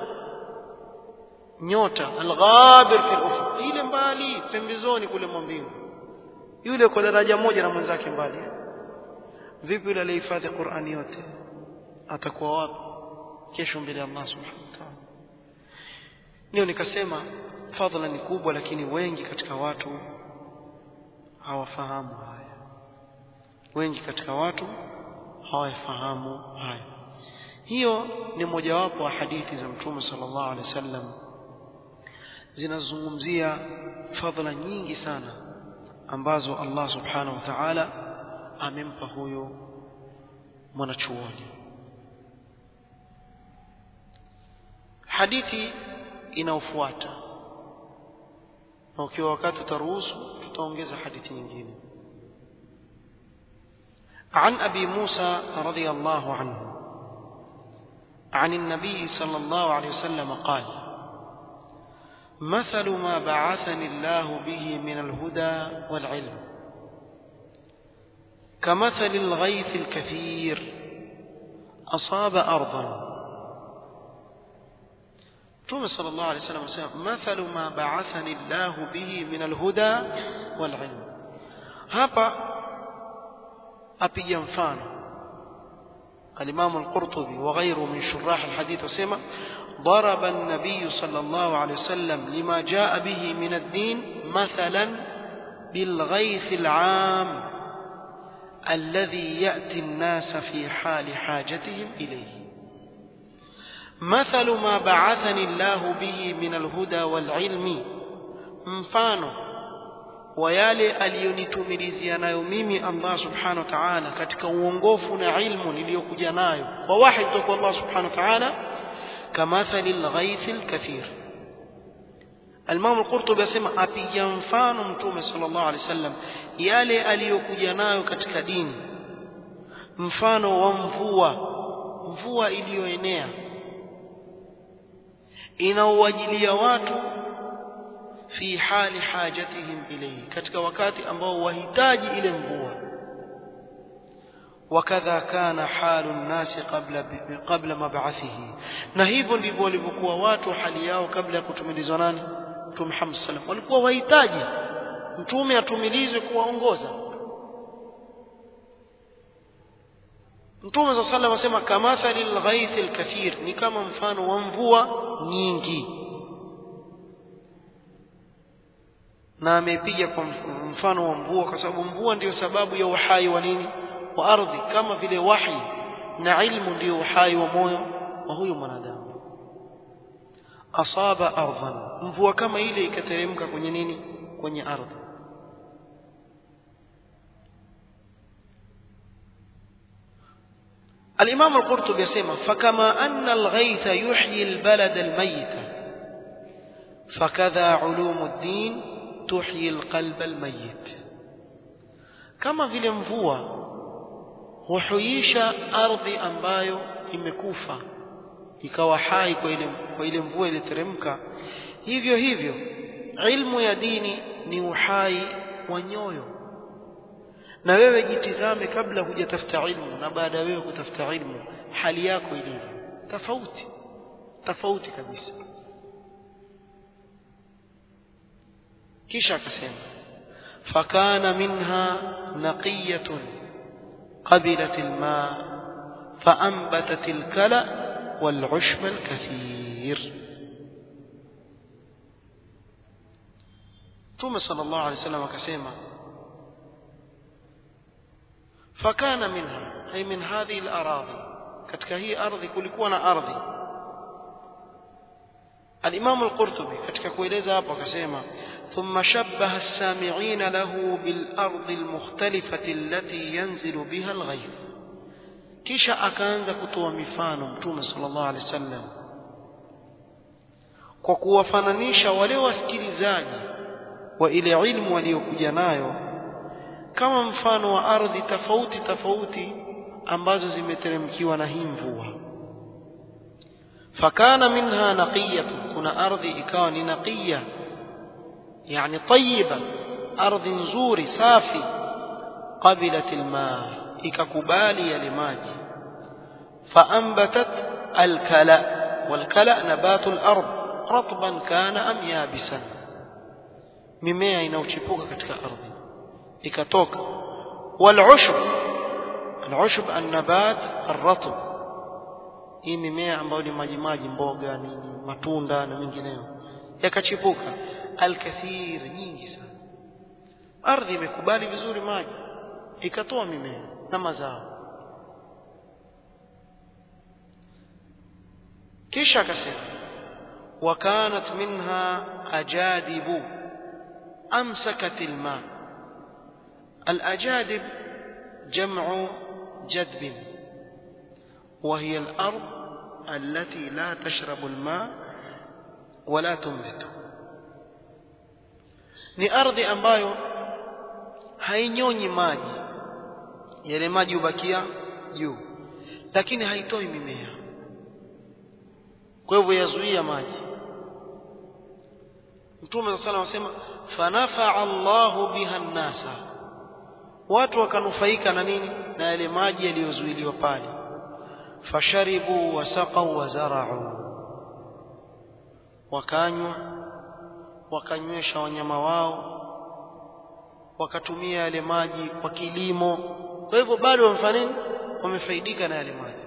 nyota al-ghabir fi al-ufuq, ile mbali pembezoni kule mwa mbingu. Yule kwa daraja moja na mwenzake mbali. Vipi yule alihifadhi Qur'ani yote atakuwa wapi kesho mbele ya Allah subhanahu wa ta'ala? Ndio nikasema fadhila ni kubwa, lakini wengi katika watu hawafahamu haya. Wengi katika watu hawafahamu haya. Hiyo ni mojawapo wa hadithi za Mtume sallallahu alaihi wasallam zinazungumzia fadhila nyingi sana ambazo Allah subhanahu wa ta'ala amempa huyo mwanachuoni. hadithi inaofuata na ukiwa wakati utaruhusu tutaongeza hadithi nyingine. عن أبي موسى رضي الله عنه عن النبي صلى الله عليه وسلم قال: مثل ما بعثني الله به من الهدى والعلم كمثل الغيث الكثير أصاب أرضا. ثم صلى الله عليه وسلم مثل ما بعثني الله به من الهدى والعلم. هذا أبي مفان الإمام القرطبي وغيره من شراح الحديث وسمع: ضرب النبي صلى الله عليه وسلم لما جاء به من الدين مثلا بالغيث العام الذي يأتي الناس في حال حاجتهم إليه. مثل ما بعثني الله به من الهدى والعلم مفانه wa yale aliyonitumilizia nayo mimi Allah subhanahu wa ta'ala katika uongofu na ilmu niliyokuja nayo wa wahi kutoka Allah subhanahu wa ta'ala, kamathali al-ghayth al-kathir. Al-Imam al-Qurtubi asema apiga mfano Mtume sallallahu alaihi wasallam yale aliyokuja nayo katika dini, mfano wa mvua, mvua iliyoenea inaowajilia watu fi hali hajatihim ilayhi, katika wakati ambao wahitaji ile mvua. Wakadha kana halu an-nasi qabla qabla mab'athihi, na hivyo ndivyo walivyokuwa watu hali yao kabla ya kutumilizwa nani? Mtume Muhammad sallallahu alaihi wasallam. Walikuwa wahitaji mtume atumilizwe kuwaongoza. Mtume sallallahu alaihi wasallam asema kamathali al-ghayth al-kathir, ni kama mfano wa mvua nyingi. Na amepiga kwa mfano wa mvua kwa sababu mvua ndiyo sababu ya uhai wa nini? Wa ardhi, kama vile wahi na ilmu ndiyo uhai wa moyo wa huyo mwanadamu. Asaba ardhan, mvua kama ile ikateremka kwenye nini? Kwenye ardhi. Al-Imam al-Qurtubi yasema fakama anna al-ghaytha yuhyi al-balad al-mayyita fakadha ulum ad-din tuhyi alqalb almayyit. Kama vile mvua huhuisha ardhi ambayo imekufa ikawa hai kwa ile kwa ile mvua iliteremka, hivyo hivyo ilmu ya dini ni uhai wa nyoyo. Na wewe jitizame kabla hujatafuta ilmu na baada wewe kutafuta ilmu, hali yako ilivyo tofauti tofauti kabisa. kisha akasema fakana minha naqiyatun qabilat alma faanbatat alkala walushb alkathir. Mtume sallallahu alayhi wasallam akasema fakana minha ay min hadhihi alaradhi, katika hii ardhi kulikuwa na ardhi. الإمام القرطبي katika kueleza hapo akasema ثم شبه السامعين له بالأرض المختلفة التي ينزل بها الغيث. kisha akaanza kutoa mifano Mtume sallallahu alaihi wasallam kwa kuwafananisha wale wasikilizaji wa ile ilmu waliokuja nayo kama mfano wa ardhi tofauti tofauti ambazo zimeteremkiwa na hii mvua. فكان منها نقية, كنا أرضي إكاني نقية يعني طيبة, أرض نزوري صافي, قبلت الماء إككبالي لماج, فأنبتت الكلأ, والكلأ نبات الأرض رطبا كان أم يابسا, مميا ينوشبوك كتك أرضي إكتوك. والعشب, العشب النبات الرطب, hii mimea ambayo ni maji maji, mboga nini, matunda na mengineyo yakachipuka, alkathir, nyingi sana. Ardhi imekubali vizuri maji ikatoa mimea na mazao. kisha akasema wakanat minha ajadibu amsakat alma. الأجادب جمع جدب, وهي الأرض التي لا تشرب الماء wala tumbitu, ni ardhi ambayo hainyonyi maji, yale maji hubakia juu, lakini haitoi mimea, kwa hivyo yazuia maji. Mtume sallallahu alayhi wasallam asema fanafa'a Allahu biha an-nasa, watu wakanufaika na nini? Na yale maji yaliyozuiliwa pale. Fasharibu wasaqaw wazara'u, wakanywa wakanywesha wanyama wao, wakatumia yale maji kwa kilimo. Kwa hivyo bado wamefanya nini? Wamefaidika na yale maji.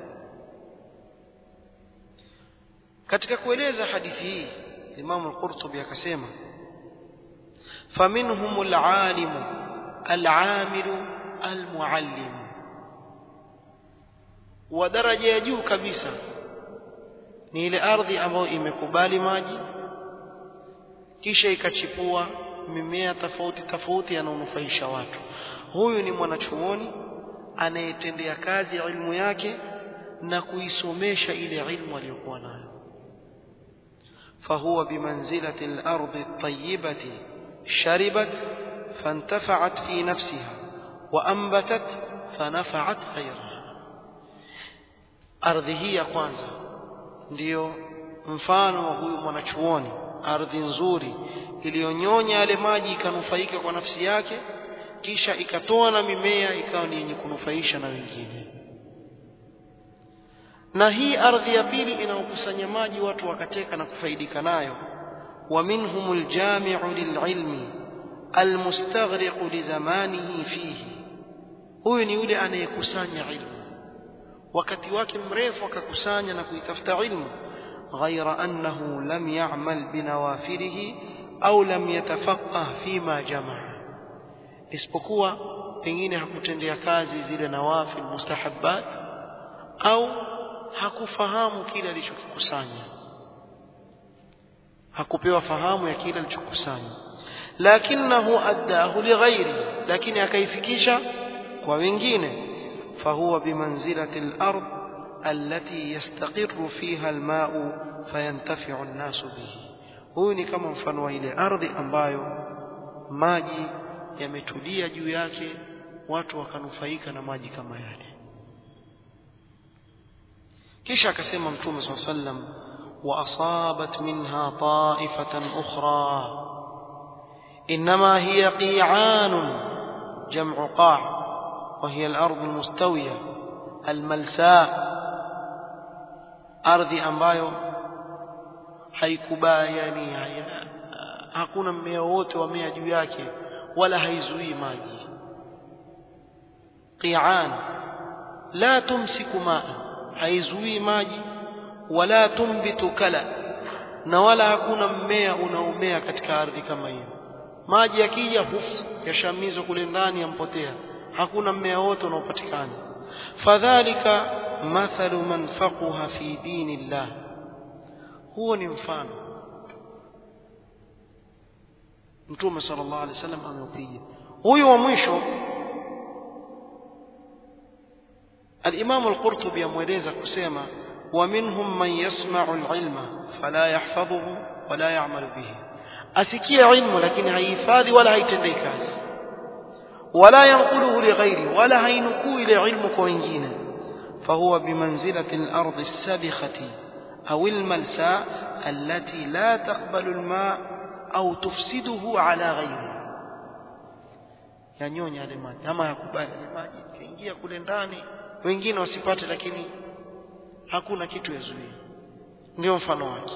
Katika kueleza hadithi hii Imam al-Qurtubi akasema faminhumul alimu al-amilu al-muallim, wa daraja ya juu kabisa ni ile ardhi ambayo imekubali maji kisha ikachipua mimea tofauti tofauti yanayonufaisha watu. Huyu ni mwanachuoni anayetendea kazi ya ilmu yake na kuisomesha ile ilmu aliyokuwa nayo. فهو بمنزلة الأرض الطيبة شربت فانتفعت في نفسها وأنبتت فنفعت غيرها. ardhi hii ya kwanza ndio mfano wa huyu mwanachuoni, ardhi nzuri iliyonyonya yale maji ikanufaika kwa nafsi yake, kisha ikatoa na mimea ikawa ni yenye kunufaisha na wengine. Na hii ardhi ya pili inaokusanya maji watu wakateka na kufaidika nayo. Wa minhumul jami'u lil'ilmi almustaghriqu li zamanihi fihi, huyu ni yule anayekusanya ilmu wakati wake mrefu akakusanya na kuitafuta ilmu, ghaira annahu lam ya'mal binawafilihi au lam yatafaqqah fima jamaa, isipokuwa pengine hakutendea kazi zile nawafil mustahabbat au hakufahamu kile alichokusanya, hakupewa fahamu ya kile alichokusanya. Lakinahu addahu lighairi, lakini akaifikisha kwa wengine. Fahuwa bimanzilati al-ard allati yastaqirru fiha al-ma'u fayantafi'u an-nasu bihi, huyu ni kama mfano wa ile ardhi ambayo maji yametulia juu yake, watu wakanufaika na maji kama yale. kisha akasema Mtume صلى الله عليه وسلم وأصابت منها طائفة أخرى إنما هي قيعان جمع قاع وهي الأرض المستوية الملساء، ardhi ambayo haikubaya, yani hakuna mmea wote wamea juu yake wala haizuii maji. qi'an la tumsiku ma'a, haizuii maji, wala tumbitu kala, na wala hakuna mmea unaomea katika ardhi kama hiyo. Maji yakija hufu yashamizwa kule ndani yampotea, hakuna mmea wote unaopatikana. Fadhalika mathalu man faqaha fi dinillah, huo ni mfano Mtume sallallahu alaihi wasallam ameupiga. Huyu wa mwisho الإمام القرطبي يمweleza kusema ومنهم من يسمع العلم فلا يحفظه ولا يعمل به, asikia ilmu lakini haihifadhi wala haitendei kazi, wala yanquluhu lighairi, wala hainukuu ile ilmu kwa wengine. فهو بمنزلة الأرض السابخة أو الملساء التي لا تقبل الماء أو تفسده على غيره, yanyonya ile maji ama yakubali ile maji kiingia kule ndani wengine wasipate, lakini hakuna kitu yazuia. Ndio mfano wake.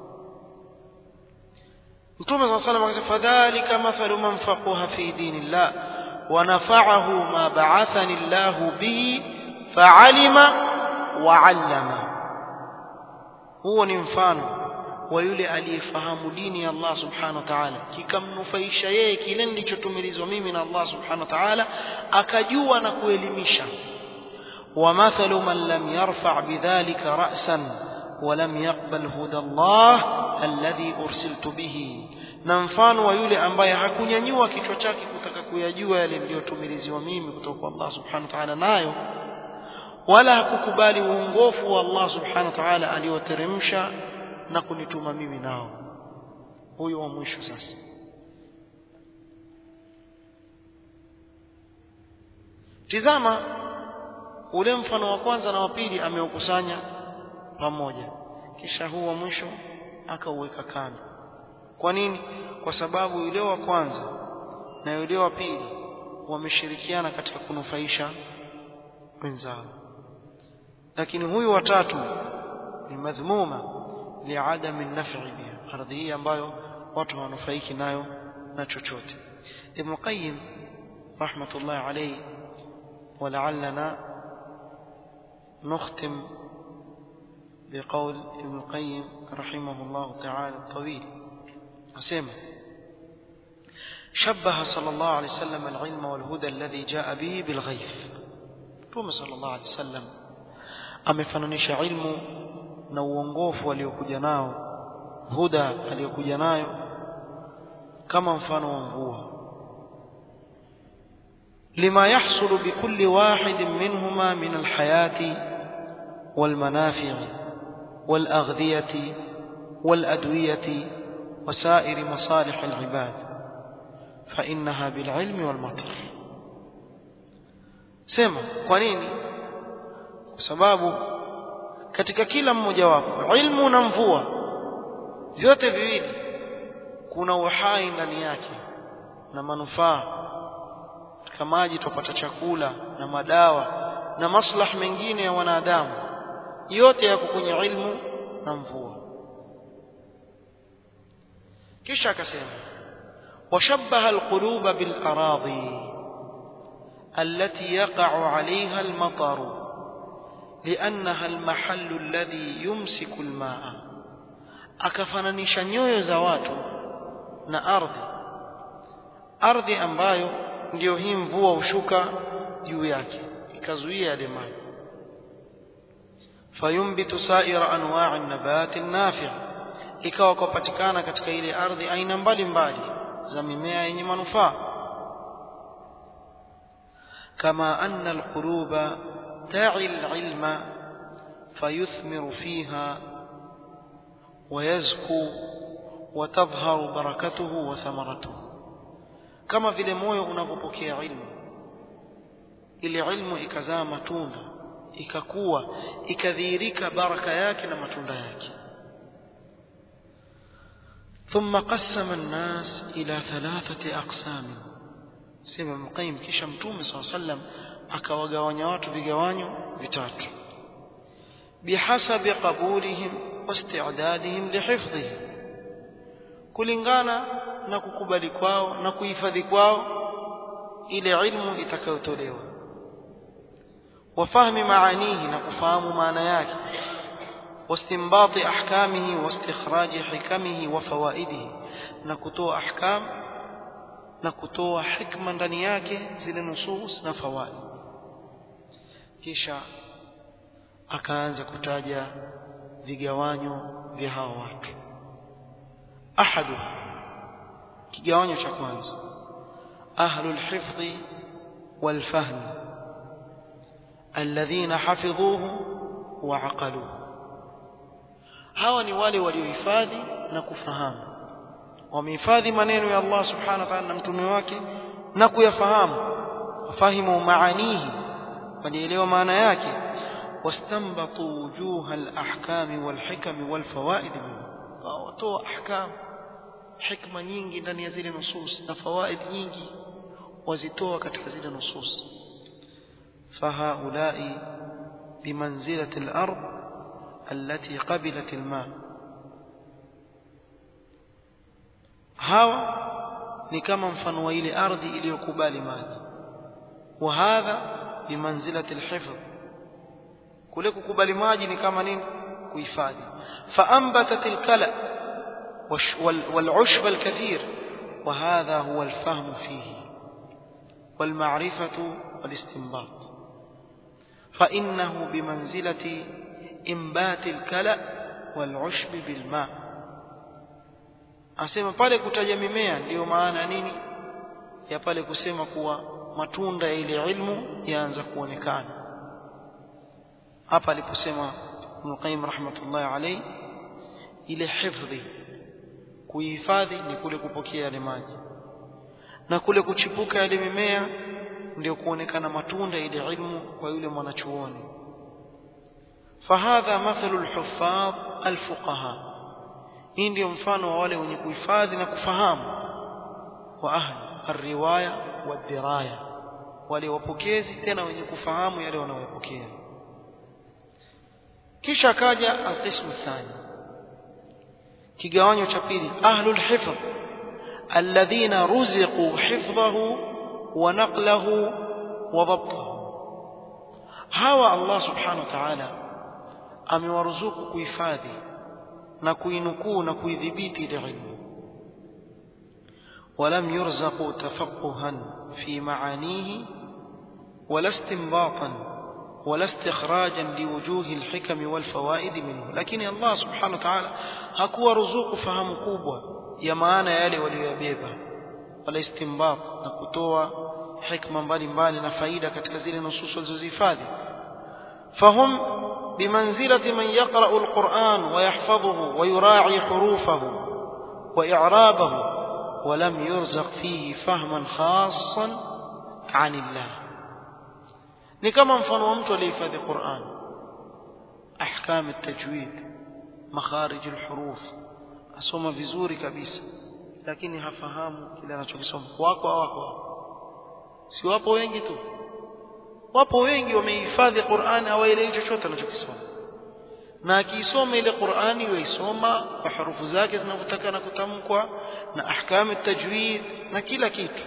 Mtume صلى الله عليه وسلم akasema fadhalika mathalu man faqaha fi dinillah wa nafa'ahu ma ba'athani Allah bihi fa'alima wa 'allama, huo ni mfano wa yule aliyefahamu dini ya Allah subhanahu wa ta'ala, kikamnufaisha yeye kile nilichotumilizwa mimi na Allah subhanahu wa ta'ala, akajua na kuelimisha. ومثل من لم يرفع بذلك رأسا ولم يقبل هدى الله الذي أرسلت به, na mfano wa yule ambaye hakunyanyua kichwa chake kutaka kuyajua yale niliyotumiliziwa mimi kutoka kwa Allah subhanahu wa ta'ala nayo, wala hakukubali uongofu wa Allah subhanahu wa ta'ala alioteremsha na kunituma mimi nao. huyu wa mwisho sasa. Tizama ule mfano wa kwanza na wa pili ameukusanya pamoja, kisha huu wa mwisho akauweka kando. Kwa nini? Kwa sababu yule wa kwanza na yule wa pili wameshirikiana katika kunufaisha wenzao, lakini huyu wa tatu ni madhmuma liadam an-naf'i biha, ardhi hii ambayo watu wanufaiki nayo na chochote. Ibn Qayyim rahmatullah alayhi, ولعلنا نختم بقول ابن القيم رحمه الله تعالى الطويل أسمع: شبه صلى الله عليه وسلم العلم والهدى الذي جاء به بالغيث. ثم صلى الله عليه وسلم amefananisha ilmu na uongofu aliokuja nao, huda aliokuja nayo, kama mfano wa mvua. لما يحصل بكل واحد منهما من الحياة والمنافع والأغذية والأدوية وسائر مصالح العباد، فإنها بالعلم والمطر. سمع قنيني sababu katika kila mmoja wapo ilmu na mvua, vyote viwili kuna uhai ndani yake na manufaa. Kama maji tupata chakula na madawa na maslah mengine ya wanadamu, yote yako kwenye ilmu na mvua. Kisha akasema: washabbaha alquluba bil aradhi allati yaqa'u 'alayha al-matar li'annaha al-mahallu alladhi yumsiku al-ma'a. Akafananisha nyoyo za watu na ardhi, ardhi ambayo ndio hii mvua ushuka juu yake ikazuia yale maji. Fayumbitu sa'ira anwa'i an-nabat an-nafi', ikawa kupatikana katika ile ardhi aina mbalimbali za mimea yenye manufaa. Kama anna al-quluba ta'i al-ilma fayuthmiru fiha wa yazku wa tadhharu barakatuhu wa thamaratuhu. Kama vile moyo unapopokea ilmu, ile ilmu ikazaa matunda, ikakuwa, ikadhihirika baraka yake na matunda yake. ثم قسم الناس إلى ثلاثة أقسام. سيما مقيم kisha mtume صلى الله عليه وسلم akawagawanya watu vigawanyo vitatu: bihasabi qabulihim wasti'dadihim lihifdhihi, kulingana na kukubali kwao na kuhifadhi kwao ile ilmu itakayotolewa, wafahmi maanihi, na kufahamu maana yake, wastinbati ahkamihi wastikhraji hikamihi wa fawaidihi, na kutoa ahkam na kutoa hikma ndani yake, zile nusus na fawaid. Kisha akaanza kutaja vigawanyo vya hao watu. Ahadu, kigawanyo cha kwanza: ahlul hifdhi wal fahmi alladhina hafidhuhu wa aqaluhu. Hawa ni wale waliohifadhi na kufahamu, wamehifadhi maneno ya Allah subhanahu wa ta'ala na mtume wake na kuyafahamu, wafahimu maanihi, walielewa maana yake, wastanbatu wujuha al-ahkami wal hikami wal fawaid, watoa ahkam, hikma nyingi ndani ya zile nusus na fawaid nyingi wazitoa katika zile nusus. fahaulai bimanzilati al-ard allati qabilat al-ma, hawa ni kama mfano wa ile ardhi iliyokubali maji. wa hadha bimanzilati al-hifdh, kule kukubali maji ni kama nini? Kuhifadhi. faambatat al-kala wal-ushb al-kathir, wa hadha huwa al-fahm fihi wal-ma'rifatu wal-istinbat. fa innahu bimanzilati imbati al-kala wal-ushb bil-ma. Asema pale kutaja mimea ndio maana nini ya pale kusema kuwa matunda ya ile ilmu yaanza kuonekana. Hapa aliposema Ibn Qayyim rahmatullahi alayhi, ile hifdhi, kuihifadhi ni kule kupokea yale maji, na kule kuchipuka yale mimea ndio kuonekana matunda ile ilmu kwa yule mwanachuoni. Fahadha mathalu alhuffaz alfuqaha, hii ndio mfano wa wale wenye kuhifadhi na kufahamu, wa ahli alriwaya wadiraya, wale wapokezi tena wenye kufahamu yale wanayopokea. Kisha kaja alqismu thani, kigawanyo cha pili, ahlul hifdh alladhina ruziqu hifdhahu wa naqlahu wa dhabtahu. Hawa Allah subhanahu wa ta'ala amewaruzuku kuhifadhi na kuinukuu na kuidhibiti ile ilmu. ولم يرزقوا تفقها في معانيه ولا استنباطا ولا استخراجا لوجوه الحكم والفوائد منه. لكن الله سبحانه وتعالى hakuwa ruzuku fahamu kubwa ya maana yale waliyobeba, wala istinbat na kutoa hikma mbalimbali na faida katika zile nusus walizozihifadhi. Fahum bimanzilati man yaqra'u alquran wa yahfadhuhu wa yura'i hurufahu wa i'rabahu ولم يرزق فيه فهما خاصا عن الله. ni kama mfano wa mtu aliyehifadhi Qur'an, ahkam at-tajwid, makharij al-huruf, asoma vizuri kabisa, lakini hafahamu kile anachokisoma. Wako wako si wapo wengi tu, wapo wengi wamehifadhi Qur'an hawaelewi chochote anachokisoma, na akisoma ile Qur'ani waisoma kwa harufu zake zinavyotakana kutamkwa na ahkam at-tajwid na kila kitu,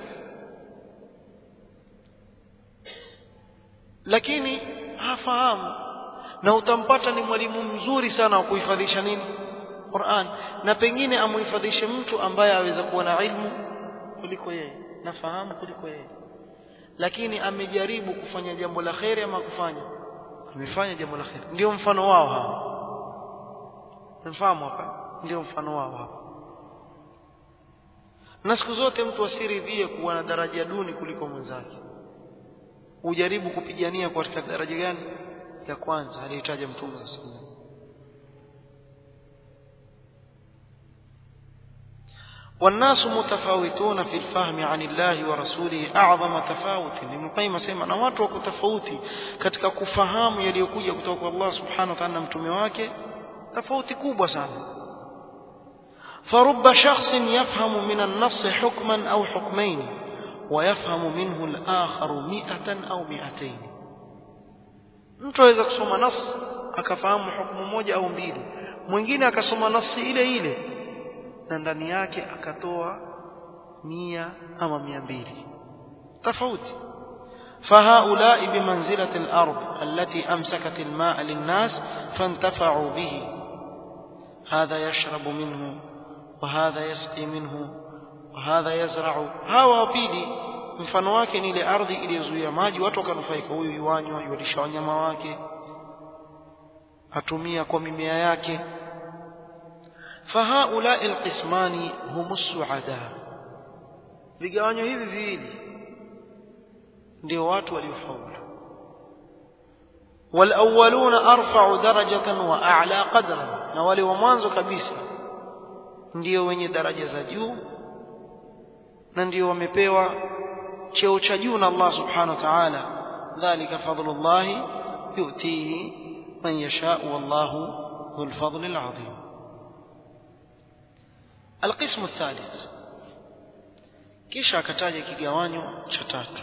lakini hafahamu. Na utampata ni mwalimu mzuri sana wa kuhifadhisha nini Qur'an, na pengine amuhifadhishe mtu ambaye aweza kuwa na ilmu kuliko yeye na fahamu kuliko yeye, lakini amejaribu kufanya jambo la khairi ama kufanya amefanya jambo la khairi. Ndio mfano wao hapa, mfahamu hapa, ndio mfano wao hapa. Na siku zote mtu asiridhie kuwa na daraja duni kuliko mwenzake, ujaribu kupigania kwa katika daraja gani ya kwanza aliyetaja Mtume sallallahu alaihi wasallam. والناس متفاوتون في الفهم عن الله ورسوله اعظم تفاوت. Ibn sema na watu wako tofauti katika kufahamu yaliyokuja kutoka kwa Allah subhanahu wa ta'ala na mtume wake, tofauti kubwa sana. فرب شخص يفهم من النص حكما أو حكمين ويفهم منه الآخر مئة أو مئتين. mtu aweza kusoma nas akafahamu hukumu moja au mbili, mwingine akasoma nasi ile ile na ndani yake akatoa mia ama mia mbili tofauti. فهؤلاء بمنزلة الأرض التي أمسكت الماء للناس فانتفعوا به، هذا يشرب منه وهذا يسقي منه وهذا يزرع. hawa pili mfano wake ni ile ardhi iliyozuia maji, watu wakanufaika, huyu yuanywa yulisha wanyama wake, atumia kwa mimea yake. فهؤلاء القسمان هم السعداء. vigawanyo hivi viwili ndio watu waliofaulu. والأولون أرفع درجة وأعلى قدرا، na wale wa mwanzo kabisa ndio wenye daraja za juu na ndio wamepewa cheo cha juu na Allah subhanahu wa ta'ala. dhalika fadlullahi yu'tihi man yasha wallahu dhul fadlil azim. القسم الثالث، kisha akataja kigawanyo cha tatu،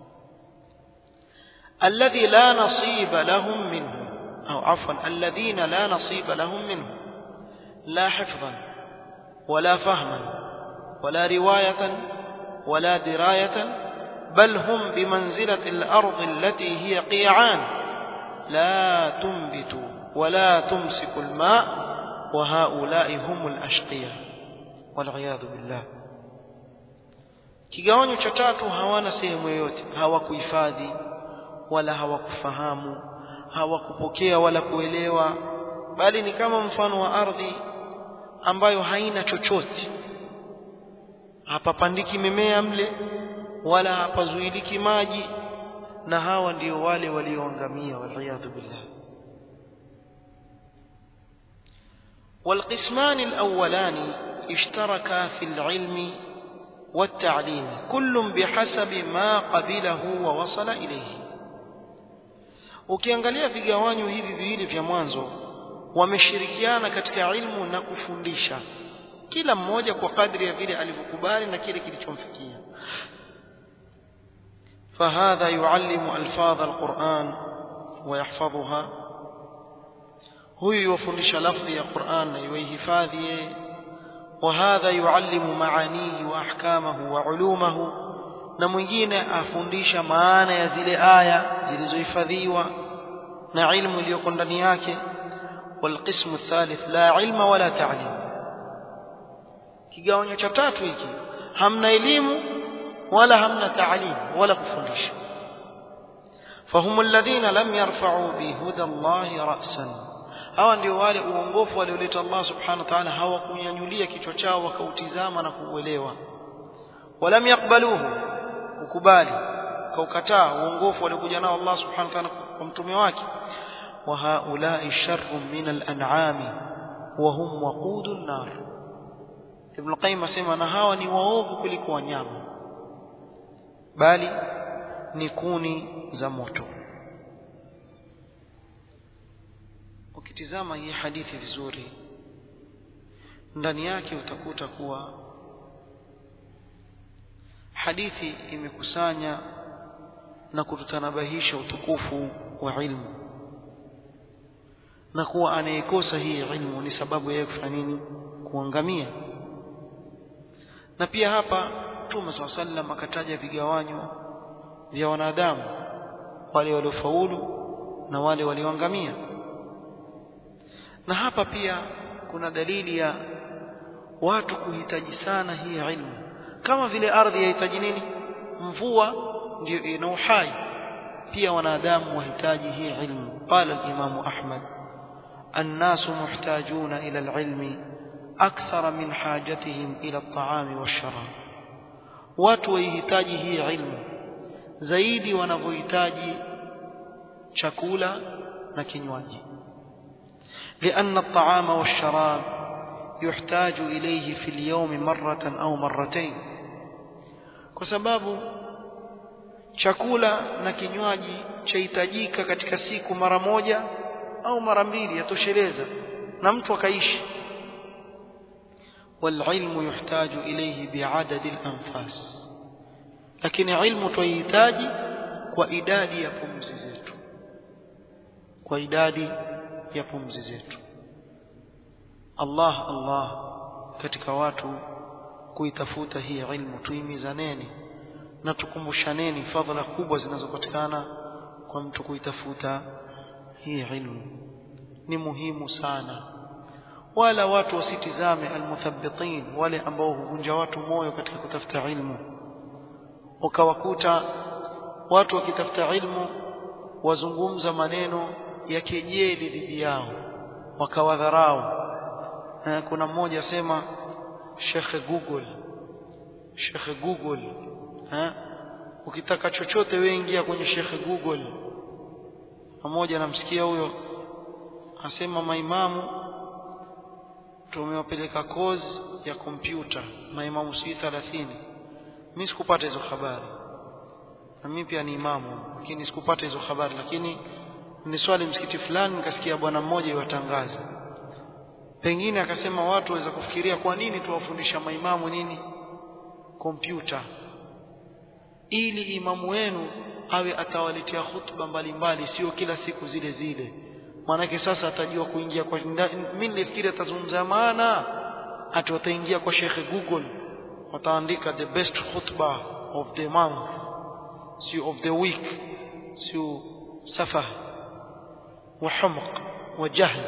الذي لا نصيب لهم منه أو عفوا الذين لا نصيب لهم منه، لا حفظا ولا فهما ولا رواية ولا دراية، بل هم بمنزلة الأرض التي هي قيعان لا تنبت ولا تمسك الماء، وهؤلاء هم الأشقياء والعياذ بالله. kigawanyo cha tatu hawana sehemu yoyote, hawakuhifadhi wala hawakufahamu, hawakupokea wala kuelewa, bali ni kama mfano wa ardhi ambayo haina chochote, hapapandiki mimea mle wala hapazuiliki maji, na hawa ndio wale walioangamia waliyadhu billah. والقسمان الأولان اشتركا في العلم والتعليم كل بحسب ما قبله ووصل إليه. ukiangalia vigawanyo hivi viwili vya mwanzo wameshirikiana katika ilmu na kufundisha, kila mmoja kwa kadri ya vile alivyokubali na kile kilichomfikia. فهذا يعلم الفاظ القرآن ويحفظها, huyu yafundisha lafzi ya Qur'an na yuhifadhi. وهذا يعلم معانيه واحكامه وعلومه, na mwingine afundisha maana ya zile aya zilizohifadhiwa na ilmu iliyoko ndani yake. والقسم الثالث لا علم ولا تعليم, kigawanyo cha tatu hiki hamna elimu wala hamna ta'lim wala kufundisha. فهم الذين لم يرفعوا بهدى الله رأسا, hawa ndio wale uongofu walioleta Allah subhanahu wa ta'ala hawakunyanyulia kichwa chao wakautizama na kuuelewa. walam yakbaluhu, ukubali kaukataa uongofu waliokuja nao Allah subhanahu wa ta'ala kwa mtume wake. wa haula'i sharrun min al-an'ami wa hum waqudun nar. Ibn Qayyim asema na hawa ni waovu kuliko wanyama, bali ni kuni za moto. Ukitizama hii hadithi vizuri, ndani yake utakuta kuwa hadithi imekusanya na kututanabahisha utukufu wa ilmu, na kuwa anayekosa hii ilmu ni sababu yake kufanya nini? Kuangamia. Na pia hapa Mtume swalla sallam akataja vigawanyo vya wanadamu, wale waliofaulu na wale walioangamia. Na hapa pia kuna dalili ya watu kuhitaji sana hii ilmu, kama vile ardhi yahitaji nini? Mvua ndio ina uhai, pia wanadamu wahitaji hii ilmu. Qala al-Imam Ahmad, الناس محتاجون إلى العلم أكثر من حاجتهم إلى الطعام والشراب. watu wahitaji hii ilmu zaidi wanavyohitaji chakula na kinywaji. لأن الطعام والشراب يحتاج إليه في اليوم مرة أو مرتين, kwa sababu chakula na kinywaji chahitajika katika siku mara moja au mara mbili, yatosheleza na mtu akaishi. والعلم يحتاج إليه بعدد الأنفاس, lakini ilmu tuhitaji kwa idadi ya pumzi zetu, kwa idadi ya pumzi zetu. Allah Allah katika watu kuitafuta hii ilmu, tuimizaneni na tukumbushaneni fadhila kubwa zinazopatikana kwa mtu kuitafuta hii ilmu. Ni muhimu sana, wala watu wasitizame almuthabbitin, wale ambao huvunja watu moyo katika kutafuta ilmu. Ukawakuta watu wakitafuta ilmu wazungumza maneno ya kejeli dhidi yao, wakawadharau. Kuna mmoja asema Sheikh Google, Sheikh Google, ha? Ukitaka chochote wewe ingia kwenye Sheikh Google. Mmoja namsikia huyo asema maimamu tumewapeleka course ya kompyuta, maimamu si thelathini. Mimi sikupata hizo habari, na mimi pia ni imamu, lakini sikupata hizo habari. Lakini ni swali msikiti fulani nikasikia bwana mmoja yatangaza, pengine akasema watu waweza kufikiria kwa nini tuwafundisha maimamu nini kompyuta, ili imamu wenu awe atawaletea hutuba mbalimbali, sio kila siku zile zile. Maana sasa atajua kuingia kwa, mimi nilifikiri atazungumza maana ati wataingia kwa Sheikh Google wataandika the best khutbah of the month, sio of the week, sio safah wa humq wa jahl.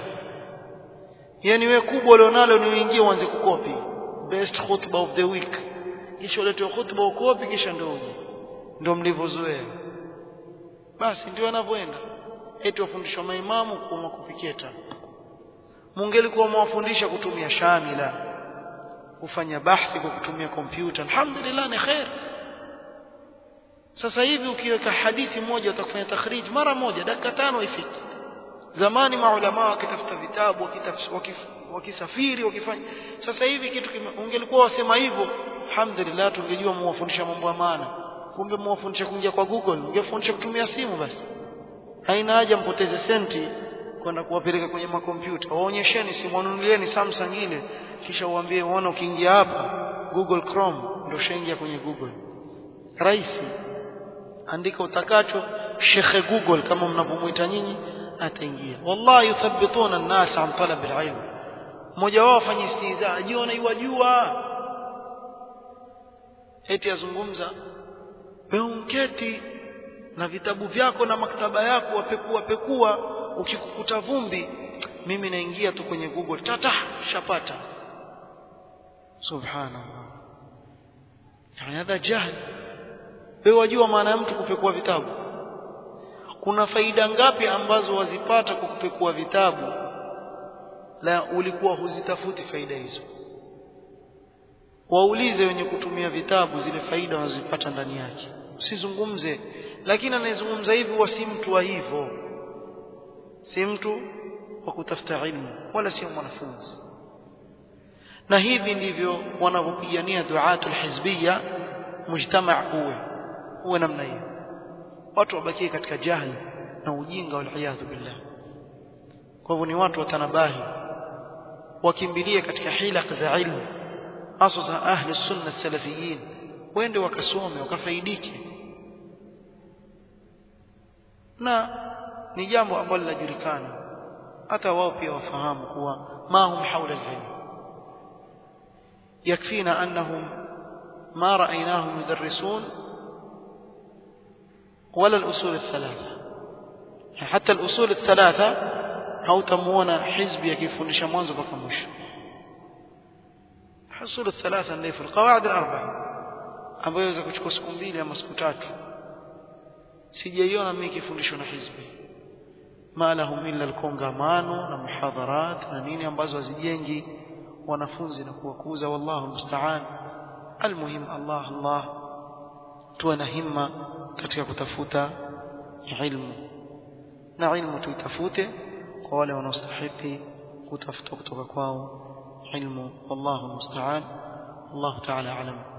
Yani wewe kubwa ulionalo ni uingie uanze kukopi best khutbah of the week, kisha ulete khutbah ukopi, kisha ndio uje. Ndio mlivyozoea, basi ndio anavyoenda. Eti wafundishwa maimamu kwa kupiketa. Mungelikuwa mwafundisha kutumia shamila, kufanya bahthi kwa kutumia kompyuta, alhamdulillah ni khair. Sasa hivi ukiweka hadithi moja utakufanya takhrij mara moja, dakika tano ifiki. zamani maulama wakitafuta vitabu wakisafiri wakifanya sasa hivi kitu ungelikuwa wasema hivyo alhamdulillah tungejua muwafundisha mambo ya maana kumbe muwafundisha kuingia kwa Google ungefundisha kutumia simu basi haina haja mpoteze senti kwenda kuwapeleka kwenye makompyuta waonyesheni simu wanunulieni Samsung ile kisha uambie uone ukiingia hapa Google Chrome ndio shaingia kwenye Google rahisi andika utakacho Sheikh Google kama mnapomuita nyinyi ataingia wallahi yuthabbituna an-nas an talab al-ilm mmoja wao afanye istiza ajiona iwajua eti azungumza wewe unketi na vitabu vyako na maktaba yako wapekua pekua ukikukuta vumbi mimi naingia tu kwenye Google tata shapata subhanallah yani hadha jahl wewe wajua maana ya mtu kupekua vitabu kuna faida ngapi ambazo wazipata kwa kupekua vitabu la ulikuwa huzitafuti faida hizo waulize wenye kutumia vitabu zile faida wanazipata ndani yake usizungumze lakini anayezungumza hivi huwa si mtu wa hivyo si mtu wa kutafuta ilmu wala si mwanafunzi na hivi ndivyo wanavyopigania duatul hizbiyya mujtamaa uwe uwe namna hiyo watu wabakie katika jahili na ujinga wal iyadhu billah kwa hivyo ni watu watanabahi wakimbilie katika hilaq za ilmu hasa za ahli sunna salafiyin wende wakasome wakafaidike na ni jambo ambalo linajulikana hata wao pia wafahamu kuwa ma hum hawla al-ilm yakfina annahum ma ra'aynahum yudarrisun wala al-usul al-thalatha hatta al-usul al-thalatha hautamuona hizbi yakifundisha mwanzo mpaka mwisho usul al-thalatha ndio al-qawaid al-arba'a ambayo inaweza kuchukua siku mbili ama siku tatu sijaiona mimi kifundisho na hizbi ma lahum illa al-kongamano na muhadharat na nini ambazo hazijengi wanafunzi na kuwakuza wallahu musta'an almuhim Allah Allah tuwe na himma katika kutafuta ilmu na ilmu tuitafute kwa wale wanaostahili kutafuta kutoka kwao ilmu wallahu musta'an Allah ta'ala alam